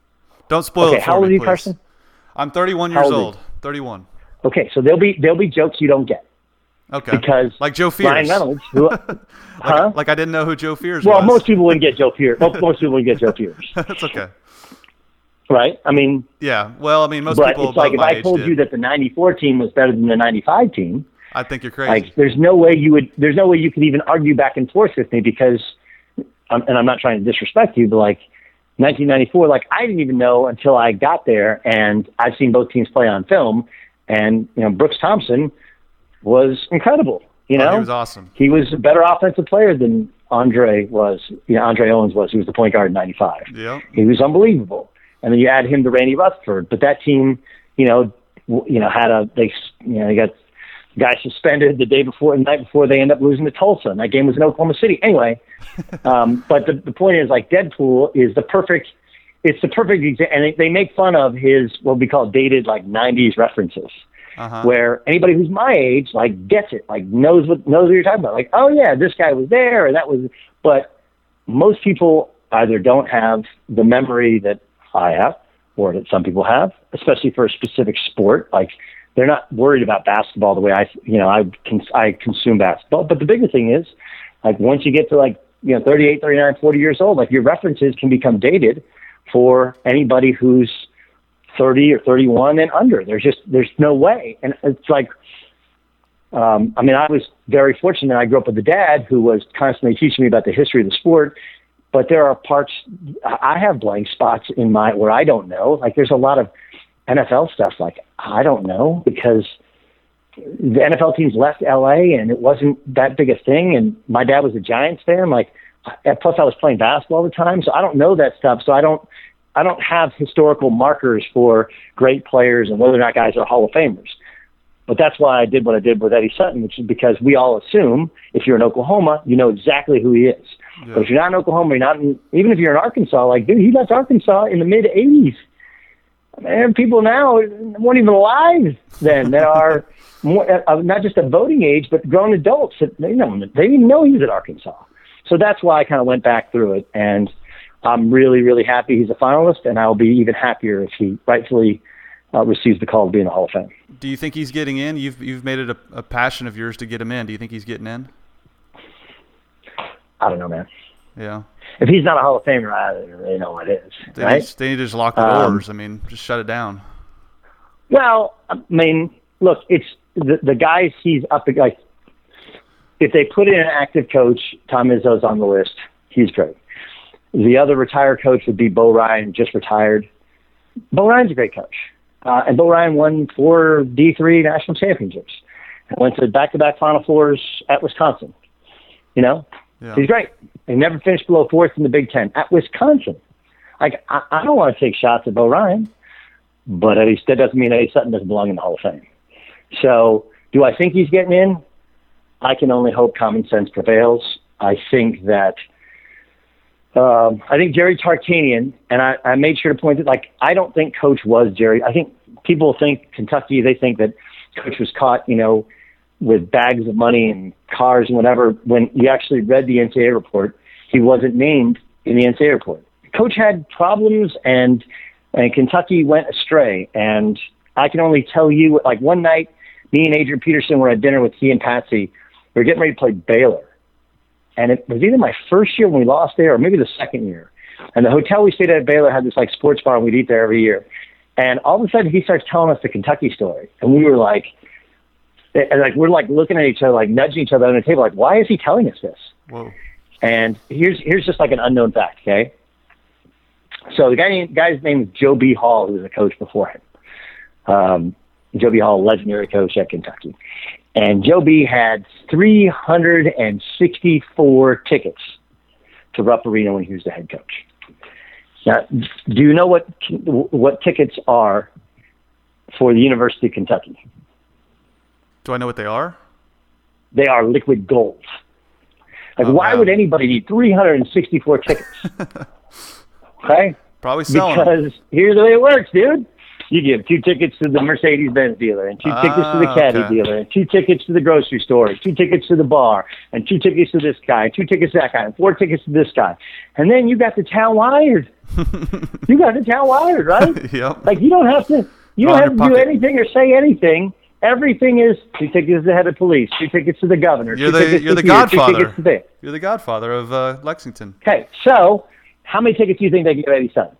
Don't spoil Okay, it for how old me, are you, please. Carson? I'm 31 How years old are you? old. 31. Okay, so there'll be jokes you don't get. Okay. Because like Joe Fears. Ryan Reynolds, who, like I didn't know who Joe Fears well, was. most people wouldn't get Joe Fears. Most people wouldn't get Joe Fears. That's okay. Right? I mean, yeah. Well, I mean, most but people it's like above if my I age told did. you that the '94 team was better than the '95 team, I think you're crazy. like there's no way you could even argue back and forth with me because, and I'm not trying to disrespect you, but like 1994, like I didn't even know until I got there, and I've seen both teams play on film, and Brooks Thompson was incredible. He was awesome. He was a better offensive player than Andre was. Andre Owens was. He was the point guard in '95. Yeah. He was unbelievable. And then you add him to Randy Rutherford, but that team, had they got guys suspended the night before they end up losing to Tulsa, and that game was in Oklahoma City. Anyway, but the point is, like, Deadpool is the perfect example, and they make fun of his what we call dated like '90s references. Where anybody who's my age like gets it, like knows what you're talking about. Like, oh yeah, this guy was there, and that was. But most people either don't have the memory that I have, or that some people have, especially for a specific sport. Like, they're not worried about basketball the way I consume basketball. But the bigger thing is, like, once you get to 38, 39, 40 years old, like, your references can become dated for anybody who's 30 or 31 and under. There's no way. And it's like, I was very fortunate. I grew up with a dad who was constantly teaching me about the history of the sport, but there are parts, I have blank spots in where I don't know. Like, there's a lot of NFL stuff, like, I don't know, because the NFL teams left LA and it wasn't that big a thing. And my dad was a Giants fan. Like, plus I was playing basketball all the time. So I don't know that stuff. So I don't have historical markers for great players and whether or not guys are Hall of Famers. But that's why I did what I did with Eddie Sutton, which is because we all assume if you're in Oklahoma, you know exactly who he is. Yeah. But if you're not in Oklahoma, even if you're in Arkansas, like, dude, he left Arkansas in the mid-'80s. Man, people now weren't even alive then that are more, not just at voting age, but grown adults. They didn't even know he was at Arkansas. So that's why I kind of went back through it, and I'm really, really happy he's a finalist, and I'll be even happier if he rightfully receives the call to be in the Hall of Fame. Do you think he's getting in? You've made it a passion of yours to get him in. Do you think he's getting in? I don't know, man. Yeah. If he's not a Hall of Famer, I don't really know what is. They right? Need to just lock the doors. Just shut it down. Well, look, it's the guys he's up against. Like, if they put in an active coach, Tom Izzo's on the list. He's great. The other retired coach would be Bo Ryan, just retired. Bo Ryan's a great coach. And Bo Ryan won 4 D3 national championships. And went to back-to-back Final Fours at Wisconsin. Yeah. He's great. He never finished below 4th in the Big Ten at Wisconsin. Like, I don't want to take shots at Bo Ryan, but that doesn't mean Eddie Sutton doesn't belong in the Hall of Fame. So, do I think he's getting in? I can only hope common sense prevails. I think that Jerry Tarkanian, and I made sure to point that, like, I don't think Coach was Jerry. I think people think Kentucky, they think that Coach was caught, with bags of money and cars and whatever. When you actually read the NCAA report, he wasn't named in the NCAA report. Coach had problems, and Kentucky went astray. And I can only tell you, like, one night, me and Adrian Peterson were at dinner with he and Patsy. We were getting ready to play Baylor. And it was either my first year when we lost there or maybe the second year. And the hotel we stayed at Baylor had this, like, sports bar, and we'd eat there every year. And all of a sudden, he starts telling us the Kentucky story. And we were like, we're like looking at each other, like nudging each other on the table, like, why is he telling us this? Whoa. And here's just like an unknown fact, okay? So the guy's name is Joe B. Hall, who was a coach before him. Joe B. Hall, legendary coach at Kentucky. And Joe B. had 364 tickets to Rupp Arena when he was the head coach. Now, do you know what tickets are for the University of Kentucky? Do I know what they are? They are liquid gold. Like, why would anybody need 364 tickets? Okay? Probably selling because here's the way it works, dude. You give 2 tickets to the Mercedes-Benz dealer, and 2 tickets to the caddy dealer, and 2 tickets to the grocery store, and 2 tickets to the bar, and 2 tickets to this guy, and 2 tickets to that guy, and 4 tickets to this guy. And then you got the town wired. You got the town wired, right? Yep. Like, you don't have to do anything or say anything. Everything is 2 tickets to the head of police, 2 tickets to the governor. You're the godfather. You're the godfather of Lexington. Okay, so how many tickets do you think they give Eddie's son?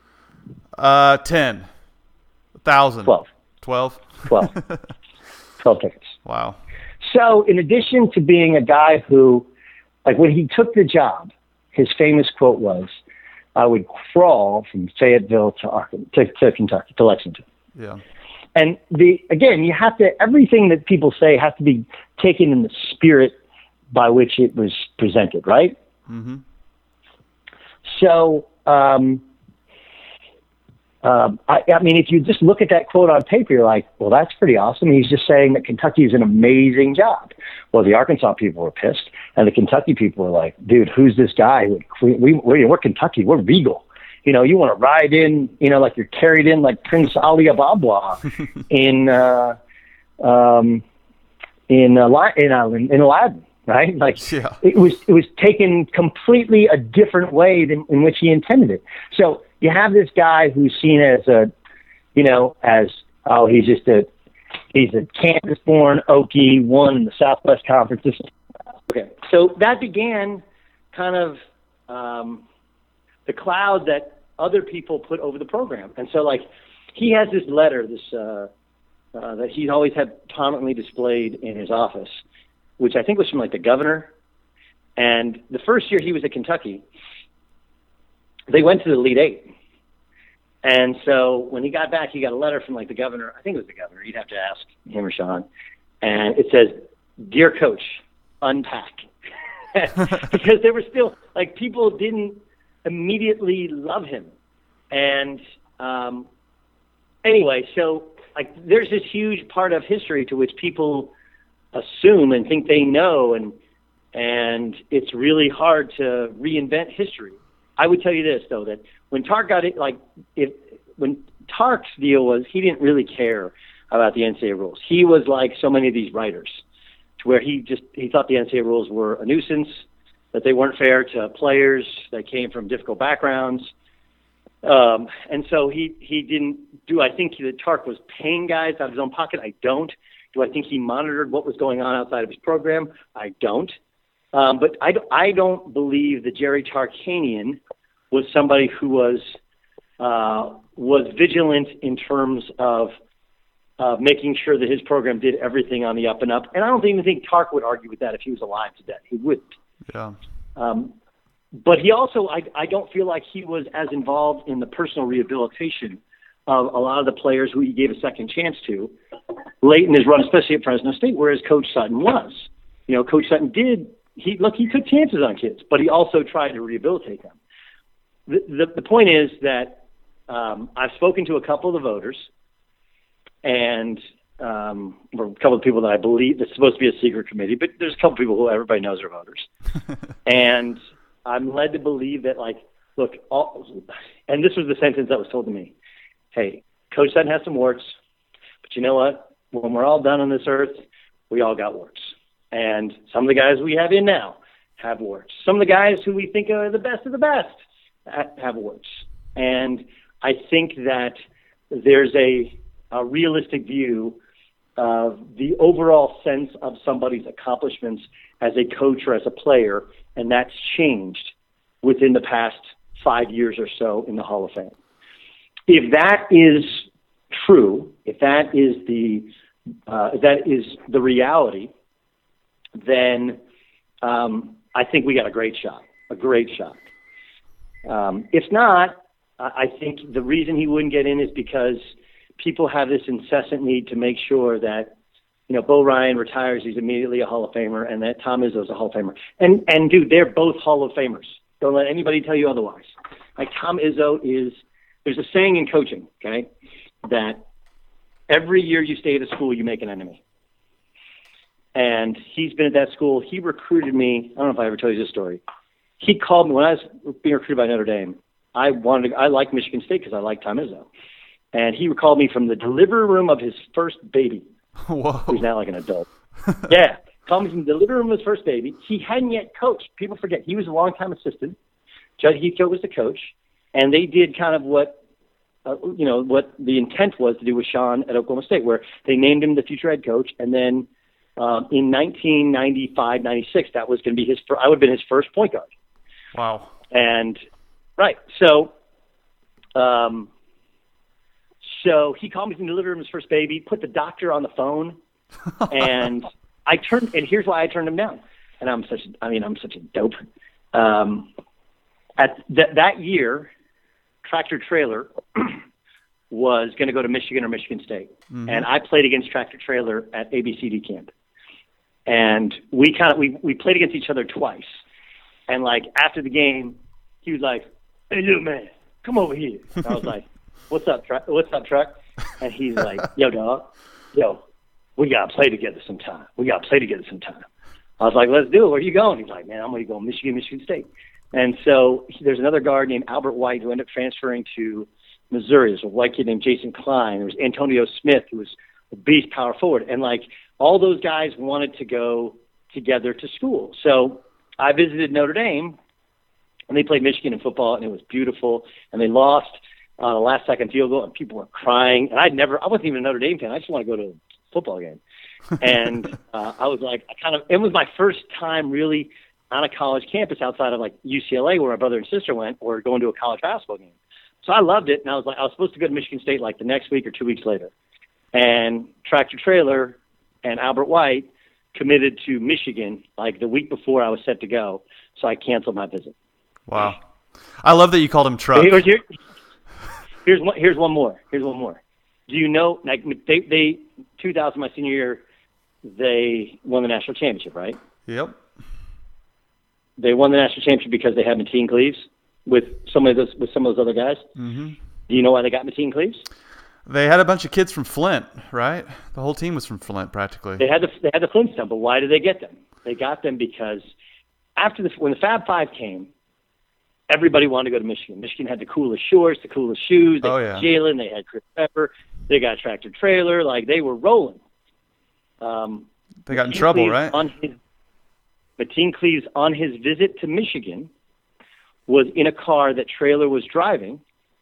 10. 1,000. 12. 12? 12. 12 tickets. Wow. So in addition to being a guy who, like, when he took the job, his famous quote was, "I would crawl from Fayetteville to Kentucky, to Lexington." Yeah. And again, you have to, everything that people say has to be taken in the spirit by which it was presented, right? Mm-hmm. So, I mean, if you just look at that quote on paper, you're like, well, that's pretty awesome. He's just saying that Kentucky is an amazing job. Well, the Arkansas people were pissed, and the Kentucky people were like, dude, who's this guy? We're Kentucky. We're regal. You know, you want to ride in, you know, like you're carried in like Prince Ali Ababwa in Aladdin, right? Like, yeah. it was taken completely a different way than in which he intended it. So you have this guy who's seen as he's a Kansas-born Okie, won in the Southwest Conference. Okay, so that began kind of the cloud that other people put over the program. And so, like, he has this letter, that he's always had prominently displayed in his office, which I think was from, like, the governor. And the first year he was at Kentucky, they went to the Elite Eight. And so when he got back, he got a letter from, like, the governor. I think it was the governor. You'd have to ask him or Sean. And it says, "Dear Coach, unpack." Because there were still, like, people didn't immediately love him. And anyway, so, like, there's this huge part of history to which people assume and think they know, and it's really hard to reinvent history. I would tell you this, though, that when Tark got it, like, when Tark's deal was, he didn't really care about the NCAA rules. He was like so many of these writers, to where he thought the NCAA rules were a nuisance, that they weren't fair to players that came from difficult backgrounds. And so he didn't do, I think that Tark was paying guys out of his own pocket. I don't. Do I think he monitored what was going on outside of his program? I don't. But I don't believe that Jerry Tarkanian was somebody who was vigilant in terms of making sure that his program did everything on the up and up. And I don't even think Tark would argue with that if he was alive today. He wouldn't. Yeah. But he also, I don't feel like he was as involved in the personal rehabilitation of a lot of the players who he gave a second chance to late in his run, especially at Fresno State, whereas Coach Sutton was. You know, Coach Sutton he took chances on kids, but he also tried to rehabilitate them. The point is that I've spoken to a couple of the voters, and or a couple of people that I believe that's supposed to be a secret committee, but there's a couple of people who everybody knows are voters. And I'm led to believe that, like, look, and this was the sentence that was told to me: "Hey, Coach Sutton has some warts, but you know what? When we're all done on this earth, we all got warts. And some of the guys we have in now have warts. Some of the guys who we think are the best of the best have warts." And I think that there's a realistic view of the overall sense of somebody's accomplishments as a coach or as a player, and that's changed within the past 5 years or so in the Hall of Fame. If that is true, if that is the reality, then I think we got a great shot. If not, I think the reason he wouldn't get in is because people have this incessant need to make sure that, you know, Bo Ryan retires, he's immediately a Hall of Famer, and that Tom Izzo's a Hall of Famer. And dude, they're both Hall of Famers. Don't let anybody tell you otherwise. Like, Tom Izzo there's a saying in coaching, okay, that every year you stay at a school, you make an enemy. And he's been at that school. He recruited me. I don't know if I ever told you this story. He called me when I was being recruited by Notre Dame. I liked Michigan State because I liked Tom Izzo. and he called me from the delivery room of his first baby. Whoa. Who's now like an adult. Yeah. Called me from the delivery room of his first baby. He hadn't yet coached. People forget. He was a longtime assistant. Judd Heathcote was the coach. And they did kind of what the intent was to do with Sean at Oklahoma State, where they named him the future head coach. And then in 1995, 96, that was going to be I would have been his first point guard. Wow. And right. So he called me from the delivery room of his first baby, put the doctor on the phone, and and here's why I turned him down. And I'm such a dope. At that year, Tractor Trailer was going to go to Michigan or Michigan State. Mm-hmm. And I played against Tractor Trailer at ABCD camp. And we played against each other twice. And like after the game, he was like, "Hey, look, man, come over here." And I was like, "What's up, Truck? And he's like, "Yo, dog, we got to play together sometime. I was like, "Let's do it. Where are you going?" He's like, "Man, I'm going to go Michigan State." And so there's another guard named Albert White who ended up transferring to Missouri. There's a white kid named Jason Klein. There was Antonio Smith, who was a beast power forward. And like all those guys wanted to go together to school. So I visited Notre Dame, and they played Michigan in football, and it was beautiful. And they lost on a last-second field goal, and people were crying. And I wasn't even a Notre Dame fan. I just want to go to a football game. And I was like, it was my first time really on a college campus outside of like UCLA, where my brother and sister went, or going to a college basketball game. So I loved it, and I was supposed to go to Michigan State like the next week or 2 weeks later. And Tractor Trailer and Albert White committed to Michigan like the week before I was set to go, so I canceled my visit. Wow. I love that you called him Truck. Here's one more. Do you know, like, they 2000, my senior year, they won the national championship, right? Yep. They won the national championship because they had Mateen Cleaves with some of those other guys. Mm-hmm. Do you know why they got Mateen Cleaves? They had a bunch of kids from Flint, right? The whole team was from Flint, practically. They had the Flint stuff, but why did they get them? They got them because when the Fab Five came, everybody wanted to go to Michigan. Michigan had the coolest shorts, the coolest shoes. They had Jalen, they had Chris Pepper, they got Tractor Trailer. Like, they were rolling. They got in trouble, right? Mateen Cleaves, on his visit to Michigan, was in a car that Trailer was driving,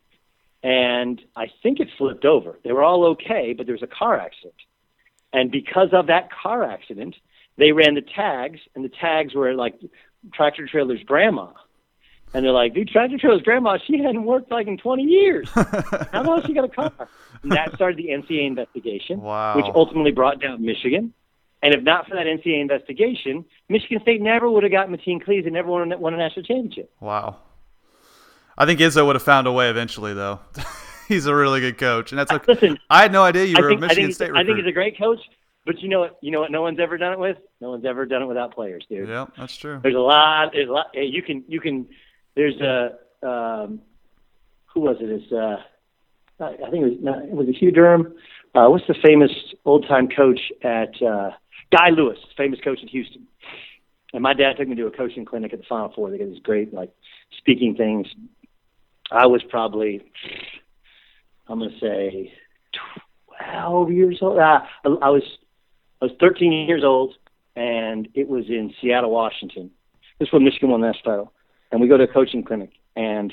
and I think it flipped over. They were all okay, but there was a car accident. And because of that car accident, they ran the tags, and the tags were like Tractor Trailer's grandma. And they're like, "Dude, Tractor Trailer's grandma, she hadn't worked like in 20 years. How long has she got a car?" And that started the NCAA investigation, which ultimately brought down Michigan. And if not for that NCAA investigation, Michigan State never would have got Mateen Cleaves and never won a national championship. Wow. I think Izzo would have found a way eventually, though. He's a really good coach, and that's like. Listen, I had no idea you were a Michigan State recruit. I think he's a great coach, but you know what? No one's ever done it with. No one's ever done it without players, dude. Yeah, that's true. There's a lot. You can. There's who was it? I think it was Hugh Durham. What's the famous old time coach at? Guy Lewis, famous coach in Houston. And my dad took me to a coaching clinic at the Final Four. They get these great, like, speaking things. I was probably, I'm going to say, 12 years old. I was 13 years old, and it was in Seattle, Washington. This is when Michigan won the national title. And we go to a coaching clinic, and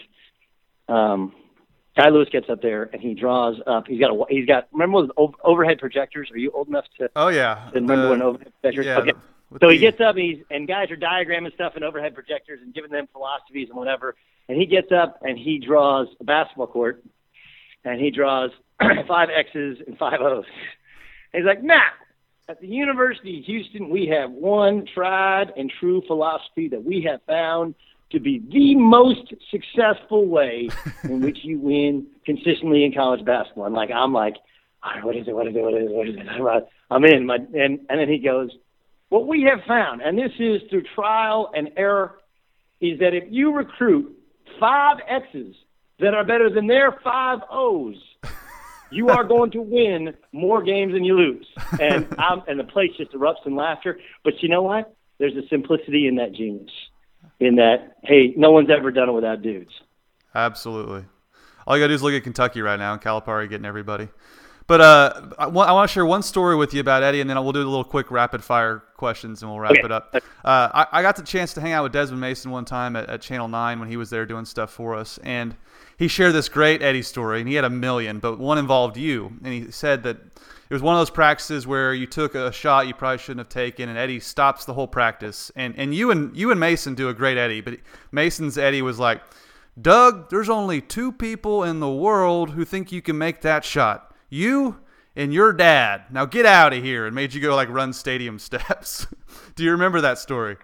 Guy Lewis gets up there, and he draws up. He's got. Remember those overhead projectors? Are you old enough to? Oh yeah. To remember when overhead projectors? Yeah, okay. So he gets up, and guys are diagramming stuff in overhead projectors and giving them philosophies and whatever. And he gets up and he draws a basketball court, and he draws 5 X's and 5 O's. And he's like, "Now, at the University of Houston, we have one tried and true philosophy that we have found to be the most successful way in which you win consistently in college basketball." And I'm like, "All right, what is it? I'm in." And then he goes, "What we have found, and this is through trial and error, is that if you recruit 5 X's that are better than their 5 O's, you are going to win more games than you lose." And the place just erupts in laughter. But you know what? There's a simplicity in that genius. In that, hey, no one's ever done it without dudes. Absolutely. All you got to do is look at Kentucky right now, and Calipari getting everybody. But I want to share one story with you about Eddie, and then we'll do a little quick rapid-fire questions, and we'll wrap it up. I got the chance to hang out with Desmond Mason one time at Channel 9 when he was there doing stuff for us, and he shared this great Eddie story, and he had a million, but one involved you. And he said that it was one of those practices where you took a shot you probably shouldn't have taken, and Eddie stops the whole practice. And you and Mason do a great Eddie, but Mason's Eddie was like, Doug, there's only two people in the world who think you can make that shot. You and your dad. Now get out of here, and made you go like run stadium steps. Do you remember that story?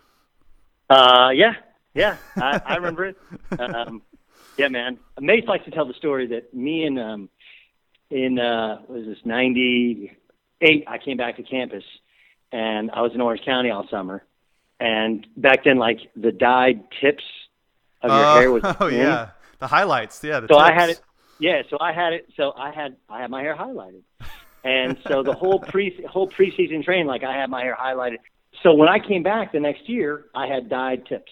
Yeah, I remember it. Yeah, man. Mace likes to tell the story that me and what was this, 98, I came back to campus, and I was in Orange County all summer. And back then, like, the dyed tips of your hair was yeah, the highlights, yeah. So tips. I had it. Yeah, so I had it. So I had my hair highlighted, and so the whole preseason training, like, I had my hair highlighted. So when I came back the next year, I had dyed tips,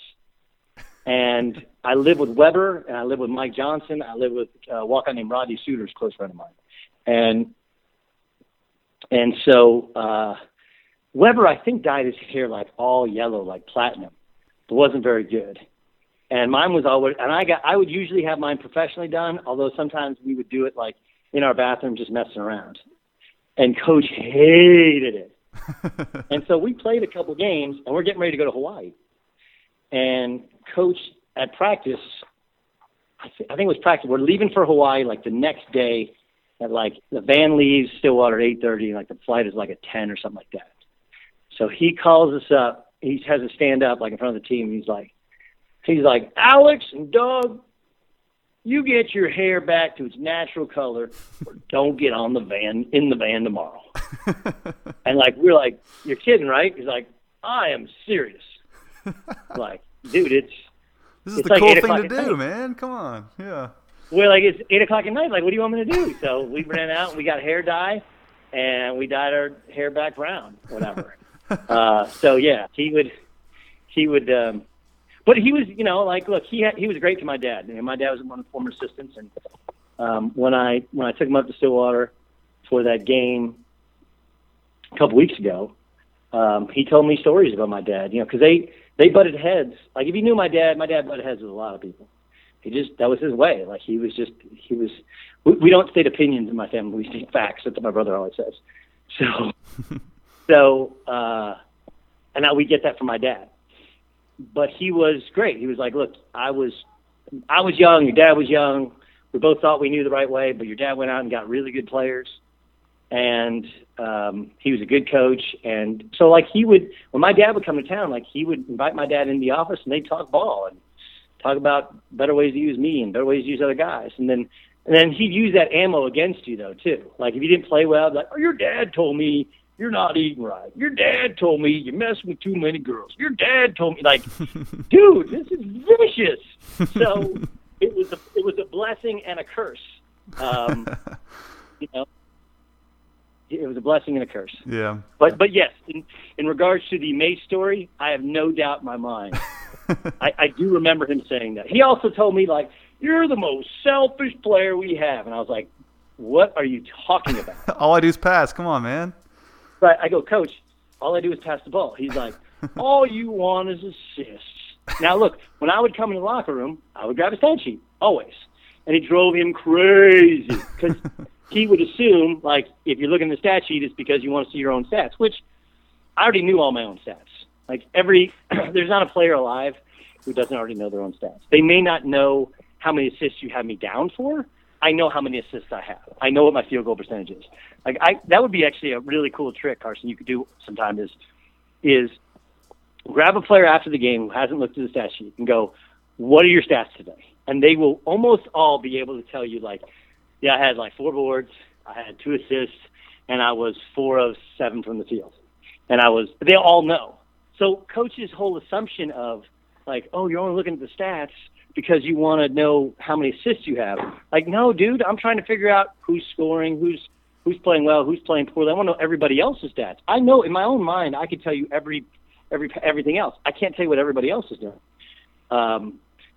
and I lived with Weber, and I lived with Mike Johnson. I lived with a walk-on named Rodney Suter's close friend of mine, and so Weber, I think, dyed his hair like all yellow, like platinum. It wasn't very good. And mine was always, and I would usually have mine professionally done, although sometimes we would do it like in our bathroom just messing around. And Coach hated it. And so we played a couple games, and we're getting ready to go to Hawaii. And Coach at practice, I think it was practice, we're leaving for Hawaii like the next day at like the van leaves Stillwater at 8:30, like the flight is like at 10 or something like that. So he calls us up. He has us stand up like in front of the team. He's like, Alex and Doug, you get your hair back to its natural color, or don't get in the van tomorrow. And like, we're like, you're kidding, right? He's like, I am serious. Like, dude, this is the like cool thing to do, man. Come on, yeah. We're like, it's 8:00 at night. Like, what do you want me to do? So we ran out and we got hair dye, and we dyed our hair back brown, whatever. So yeah, he would. But he was, like, look, he was great to my dad. My dad was one of the former assistants, and when I took him up to Stillwater for that game a couple weeks ago, he told me stories about my dad. Because they butted heads. Like, if you knew my dad butted heads with a lot of people. That was his way. Like, he was. We don't state opinions in my family. We state facts. That's what my brother always says. So, and now we get that from my dad. But he was great. He was like, look, I was young, your dad was young. We both thought we knew the right way, but your dad went out and got really good players. And he was a good coach. And so, like, when my dad would come to town, like, he would invite my dad into the office, and they'd talk ball and talk about better ways to use me and better ways to use other guys. And then he'd use that ammo against you, though, too. Like, if you didn't play well, like, oh, your dad told me you're not eating right. Your dad told me you're messing with too many girls. Your dad told me, like, dude, this is vicious. So it was a blessing and a curse. It was a blessing and a curse. Yeah. But yes, in regards to the Mace story, I have no doubt in my mind. I do remember him saying that. He also told me, like, you're the most selfish player we have. And I was like, what are you talking about? All I do is pass. Come on, man. Right. I go, Coach, all I do is pass the ball. He's like, all you want is assists. Now, look, when I would come in the locker room, I would grab a stat sheet, always. And it drove him crazy because he would assume, like, if you're looking at the stat sheet, it's because you want to see your own stats, which I already knew all my own stats. Like, there's not a player alive who doesn't already know their own stats. They may not know how many assists you have me down for. I know how many assists I have. I know what my field goal percentage is. Like, that would be actually a really cool trick, Carson, you could do sometime is grab a player after the game who hasn't looked at the stat sheet and go, what are your stats today? And they will almost all be able to tell you, like, yeah, I had like 4 boards, I had 2 assists, and I was 4 of 7 from the field. And they all know. So Coach's whole assumption of, like, oh, you're only looking at the stats because you want to know how many assists you have. Like, no, dude, I'm trying to figure out who's scoring, who's playing well, who's playing poorly. I want to know everybody else's stats. I know in my own mind I could tell you everything else. I can't tell you what everybody else is doing.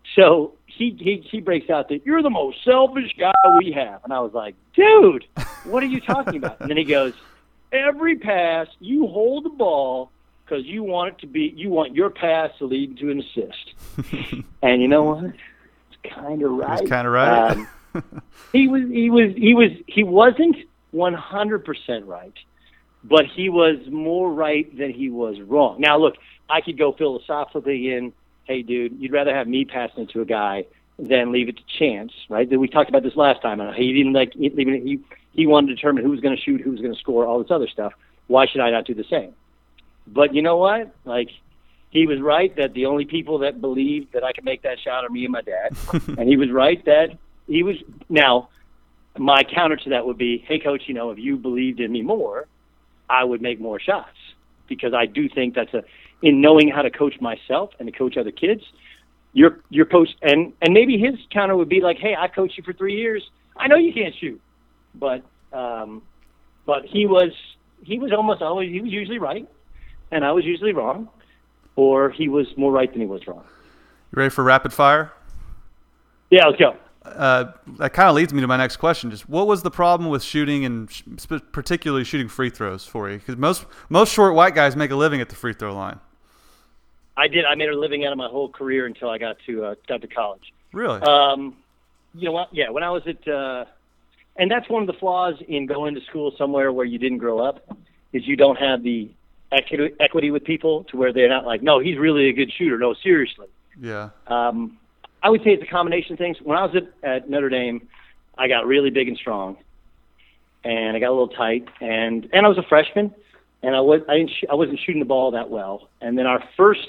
So he breaks out that you're the most selfish guy we have. And I was like, dude, what are you talking about? And then he goes, every pass, you hold the ball because you want your pass to lead to an assist. And you know what? It's kind of right. He's kind of right. He wasn't 100% right, but he was more right than he was wrong. Now, look, I could go philosophically in, hey, dude, you'd rather have me passing it to a guy than leave it to chance, right? We talked about this last time. He didn't like leaving it. He wanted to determine who was going to shoot, who was going to score, all this other stuff. Why should I not do the same? But you know what? Like, he was right that the only people that believed that I could make that shot are me and my dad. And he was right that he was. Now, my counter to that would be, hey, Coach, if you believed in me more, I would make more shots. Because I do think that's in knowing how to coach myself and to coach other kids, your coach, and maybe his counter would be like, hey, I coached you for 3 years. I know you can't shoot. But he was almost always, he was usually right, and I was usually wrong, or he was more right than he was wrong. You ready for rapid fire? Yeah, let's go. That kind of leads me to my next question. Just what was the problem with shooting, and particularly shooting free throws for you? Because most short white guys make a living at the free throw line. I did. I made a living out of my whole career until I got to college. Really? You know what? Yeah, when I was at and that's one of the flaws in going to school somewhere where you didn't grow up, is you don't have the equity with people to where they're not like, no, he's really a good shooter. No, seriously. Yeah. I would say it's a combination of things. When I was at Notre Dame, I got really big and strong, and I got a little tight, and I was a freshman, and I wasn't shooting the ball that well. And then our first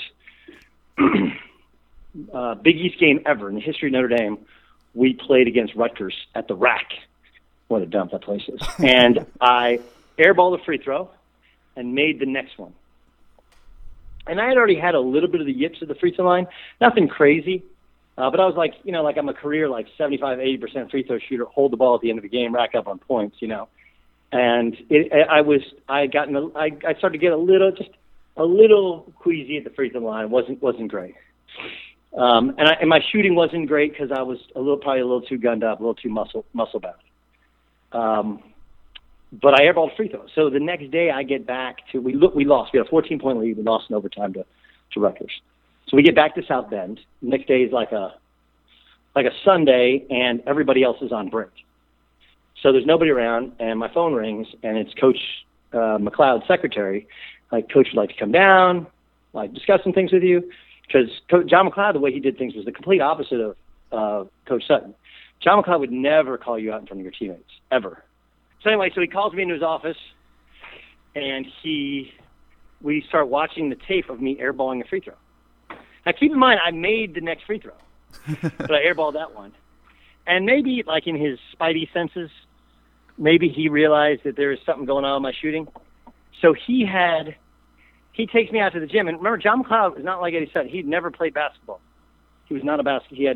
Big East game ever in the history of Notre Dame, we played against Rutgers at the Rack. What a dump that place is. And I airballed a free throw and made the next one. And I had already had a little bit of the yips at the free throw line, nothing crazy. But I was like, I'm a career 75, 80% free throw shooter, hold the ball at the end of the game, rack up on points, And I started to get a little queasy at the free throw line. wasn't great. And my shooting wasn't great because I was probably a little too gunned up, a little too muscle bound. But I airballed free throws. So the next day I get back to we lost. We had a 14-point lead. We lost in overtime to Rutgers. So we get back to South Bend. The next day is like a Sunday, and everybody else is on break. So there's nobody around, and my phone rings, and it's Coach McLeod's secretary. Like, Coach would like to come down, discuss some things with you. Because John McLeod, the way he did things was the complete opposite of Coach Sutton. John McLeod would never call you out in front of your teammates, ever. So anyway, he calls me into his office, and we start watching the tape of me airballing a free throw. Now, keep in mind, I made the next free throw, but I airballed that one. And maybe, in his spidey senses, maybe he realized that there was something going on with my shooting. So he takes me out to the gym. And remember, John McLeod was not like Eddie Sutton. He'd never played basketball. He was not a basketball.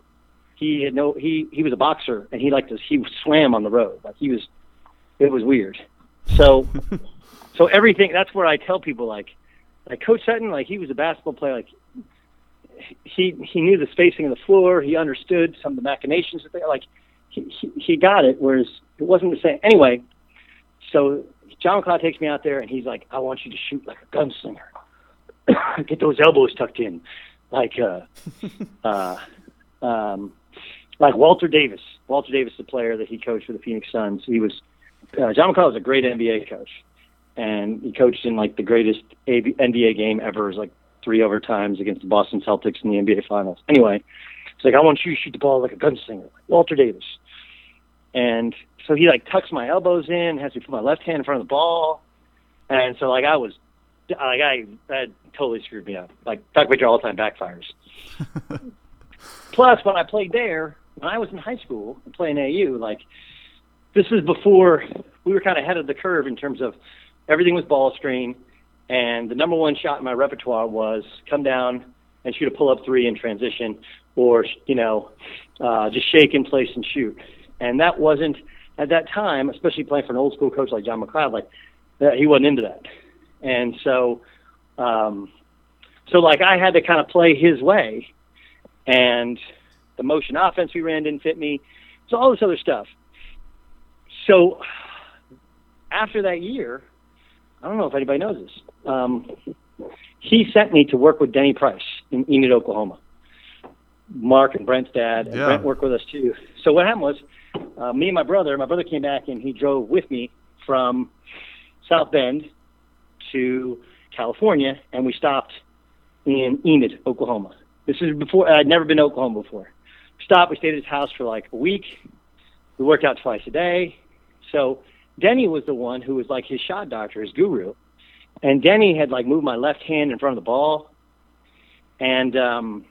He was a boxer, and he swam on the road. It was weird. So everything, that's where I tell people, Coach Sutton, he was a basketball player, he knew the spacing of the floor, he understood some of the machinations that he got it, whereas it wasn't the same. Anyway, so John McLeod takes me out there, and he's like, I want you to shoot like a gunslinger. Get those elbows tucked in. Like Walter Davis. Walter Davis, the player that he coached for the Phoenix Suns. John McLeod was a great NBA coach. And he coached in the greatest NBA game ever. It was 3 overtimes against the Boston Celtics in the NBA Finals. Anyway, it's I want you to shoot the ball like a gunslinger, like Walter Davis. And so he tucks my elbows in, has me put my left hand in front of the ball. And so that totally screwed me up. Talk about your all-time backfires. Plus, when I played there, when I was in high school and playing AU, this is before we were kind of ahead of the curve in terms of everything was ball screen, and the number one shot in my repertoire was come down and shoot a pull-up three in transition, or just shake in place and shoot. And that wasn't at that time, especially playing for an old school coach like John McLeod. He wasn't into that, and so I had to kind of play his way. and the motion offense we ran didn't fit me. So all this other stuff. So after that year, I don't know if anybody knows this. He sent me to work with Denny Price in Enid, Oklahoma. Mark and Brent's dad, and Brent worked with us too. So what happened was, me and my brother came back and he drove with me from South Bend to California, and we stopped in Enid, Oklahoma. This is before, I'd never been to Oklahoma before. Stopped, we stayed at his house for like a week. We worked out twice a day. So Denny was the one who was like his shot doctor, his guru. And Denny had like moved my left hand in front of the ball. And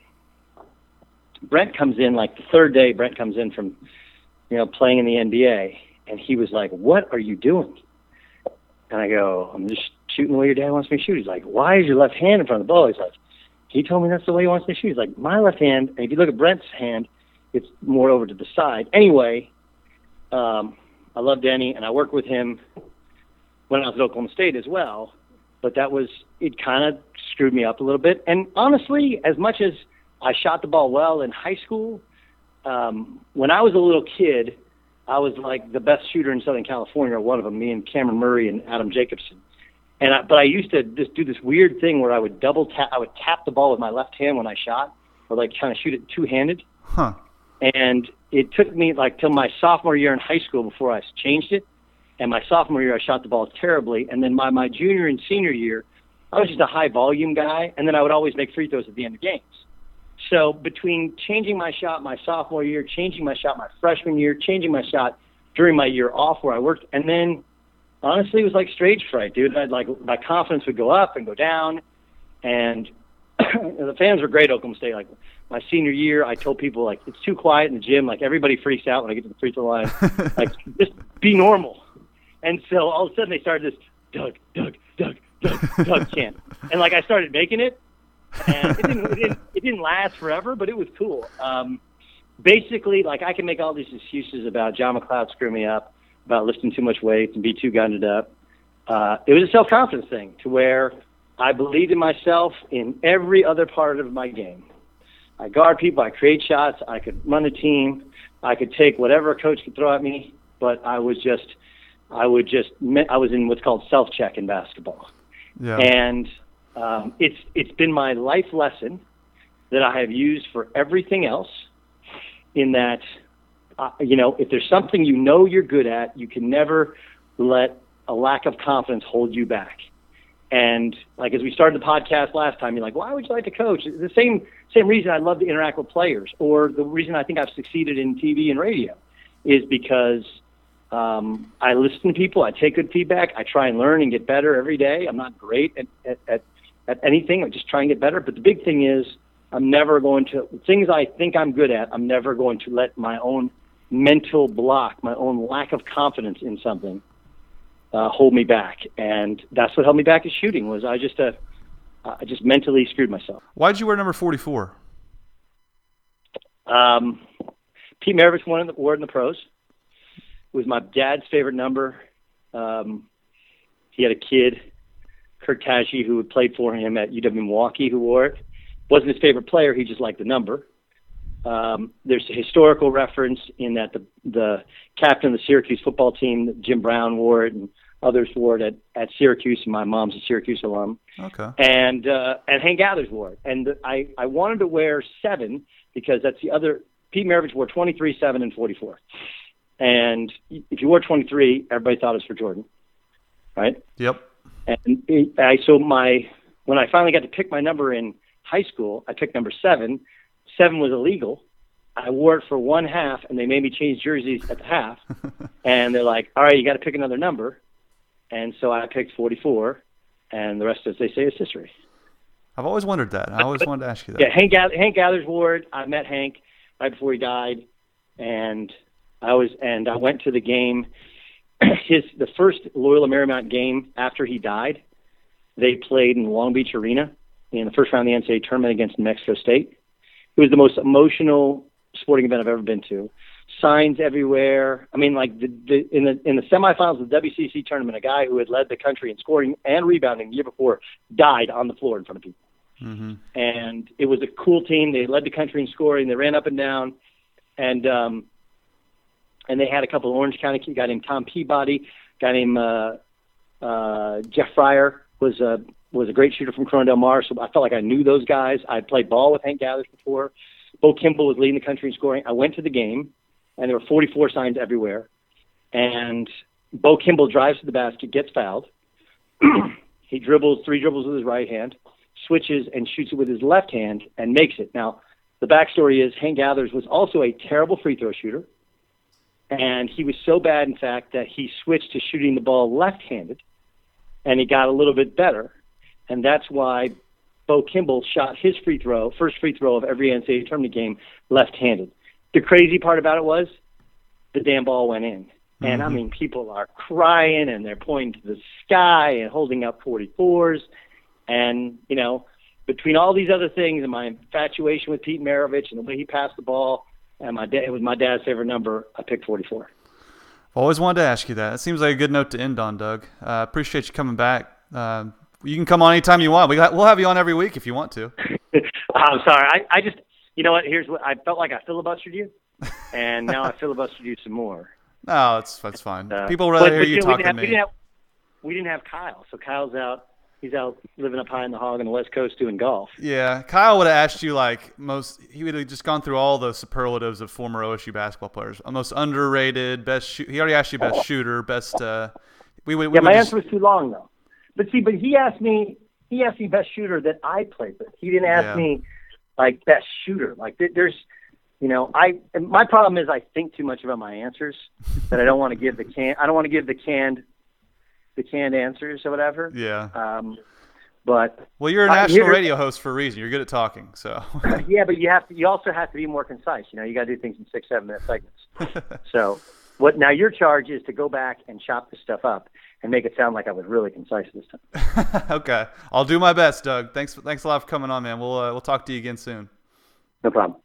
Brent comes in, like the third day, Brent comes in from, playing in the NBA. And he was like, "What are you doing?" And I go, "I'm just shooting the way your dad wants me to shoot." He's like, "Why is your left hand in front of the ball?" He's like, "He told me that's the way he wants me to shoot." He's like, "My left hand," and if you look at Brent's hand, it's more over to the side. Anyway, I love Denny, and I worked with him when I was at Oklahoma State as well. But it kind of screwed me up a little bit. And honestly, as much as I shot the ball well in high school, when I was a little kid, I was like the best shooter in Southern California, or one of them, me and Cameron Murray and Adam Jacobson. But I used to just do this weird thing where I would tap the ball with my left hand when I shot, or like kind of shoot it two-handed. Huh. And it took me like till my sophomore year in high school before I changed it. And my sophomore year, I shot the ball terribly. And then my junior and senior year, I was just a high-volume guy, and then I would always make free throws at the end of games. So between changing my shot my sophomore year, changing my shot my freshman year, changing my shot during my year off where I worked, and then honestly, it was like stage fright, dude. My confidence would go up and go down, and the fans were great at Oklahoma State. Like my senior year, I told people like it's too quiet in the gym. Like everybody freaks out when I get to the free throw line. Like just be normal. And so all of a sudden they started this Doug chant, and like I started making it, and it didn't last forever, but it was cool. Basically, like I can make all these excuses about John McLeod screwing me up, about lifting too much weight and be too gunned up. It was a self-confidence thing to where I believed in myself in every other part of my game. I guard people, I create shots, I could run a team, I could take whatever a coach could throw at me, but I was in what's called self-check in basketball. Yeah. And it's been my life lesson that I have used for everything else, in that, if there's something you're good at, you can never let a lack of confidence hold you back. And like as we started the podcast last time, you're like, "Why would you like to coach?" It's the same reason I love to interact with players, or the reason I think I've succeeded in TV and radio is because I listen to people, I take good feedback, I try and learn and get better every day. I'm not great at anything, I just try and get better. But the big thing is I'm never going to, things I think I'm good at, I'm never going to let my own mental block, my own lack of confidence in something hold me back. And that's what held me back is shooting, was I just mentally screwed myself. Why'd you wear number 44? Pete Maravich won the award in the pros. It was my dad's favorite number. He had a kid, Kirk Tashy, who had played for him at UW Milwaukee, who wore it. Wasn't his favorite player, he just liked the number. There's a historical reference in that the captain of the Syracuse football team, Jim Brown, wore it, and others wore it at Syracuse, and my mom's a Syracuse alum. Okay. And Hank Gathers wore it. And I wanted to wear 7 because that's the other. Pete Maravich wore 23, 7, and 44. And if you wore 23, everybody thought it was for Jordan, right? Yep. And when I finally got to pick my number in high school, I picked number 7. 7 was illegal. I wore it for one half, and they made me change jerseys at the half. And they're like, "All right, you got to pick another number." And so I picked 44, and the rest, as they say, is history. I've always wondered that. I always wanted to ask you that. Yeah, Hank Gathers wore it. I met Hank right before he died, and I went to the game. The first Loyola Marymount game after he died, they played in Long Beach Arena in the first round of the NCAA tournament against New Mexico State. It was the most emotional sporting event I've ever been to. Signs everywhere. I mean, like in the semifinals of the WCC tournament, a guy who had led the country in scoring and rebounding the year before died on the floor in front of people. And it was a cool team. They led the country in scoring. They ran up and down, and they had a couple of Orange County kids. A guy named Tom Peabody, a guy named Jeff Fryer was a great shooter from Corona Del Mar. So I felt like I knew those guys. I'd played ball with Hank Gathers before. Bo Kimball was leading the country in scoring. I went to the game, and there were 44 signs everywhere. And Bo Kimball drives to the basket, gets fouled. He dribbles 3 dribbles with his right hand, switches and shoots it with his left hand and makes it. Now, the backstory is Hank Gathers was also a terrible free throw shooter. And he was so bad, in fact, that he switched to shooting the ball left-handed, and he got a little bit better. And that's why Bo Kimball shot his first free throw of every NCAA tournament game, left-handed. The crazy part about it was the damn ball went in. And, I mean, people are crying, and they're pointing to the sky and holding up 44s. And, you know, between all these other things and my infatuation with Pete Maravich and the way he passed the ball, and it was my dad's favorite number, I picked 44. Always wanted to ask you that. It seems like a good note to end on, Doug. Appreciate you coming back. You can come on anytime you want. We'll have you on every week if you want to. I'm sorry. I just, you know what? Here's what I felt like. I filibustered you, and now I filibustered you some more. No, that's fine. People rather hear you talking to me. We didn't have Kyle, so Kyle's out. He's out living up high in the hog on the West Coast doing golf. Yeah, Kyle would have asked you he would have just gone through all the superlatives of former OSU basketball players. Most underrated, he already asked you best shooter, best. My answer was too long though. But he asked me best shooter that I played with. He didn't ask me like best shooter. Like there's, you know, my problem is I think too much about my answers that I don't want to give the canned answers or whatever. Yeah. But you're a national radio host for a reason. You're good at talking, so. Yeah, but you also have to be more concise. You know, you got to do things in 6-7 minute segments. So now your charge is to go back and chop this stuff up and make it sound like I was really concise this time. Okay, I'll do my best, Doug. Thanks a lot for coming on, man. We'll talk to you again soon. No problem.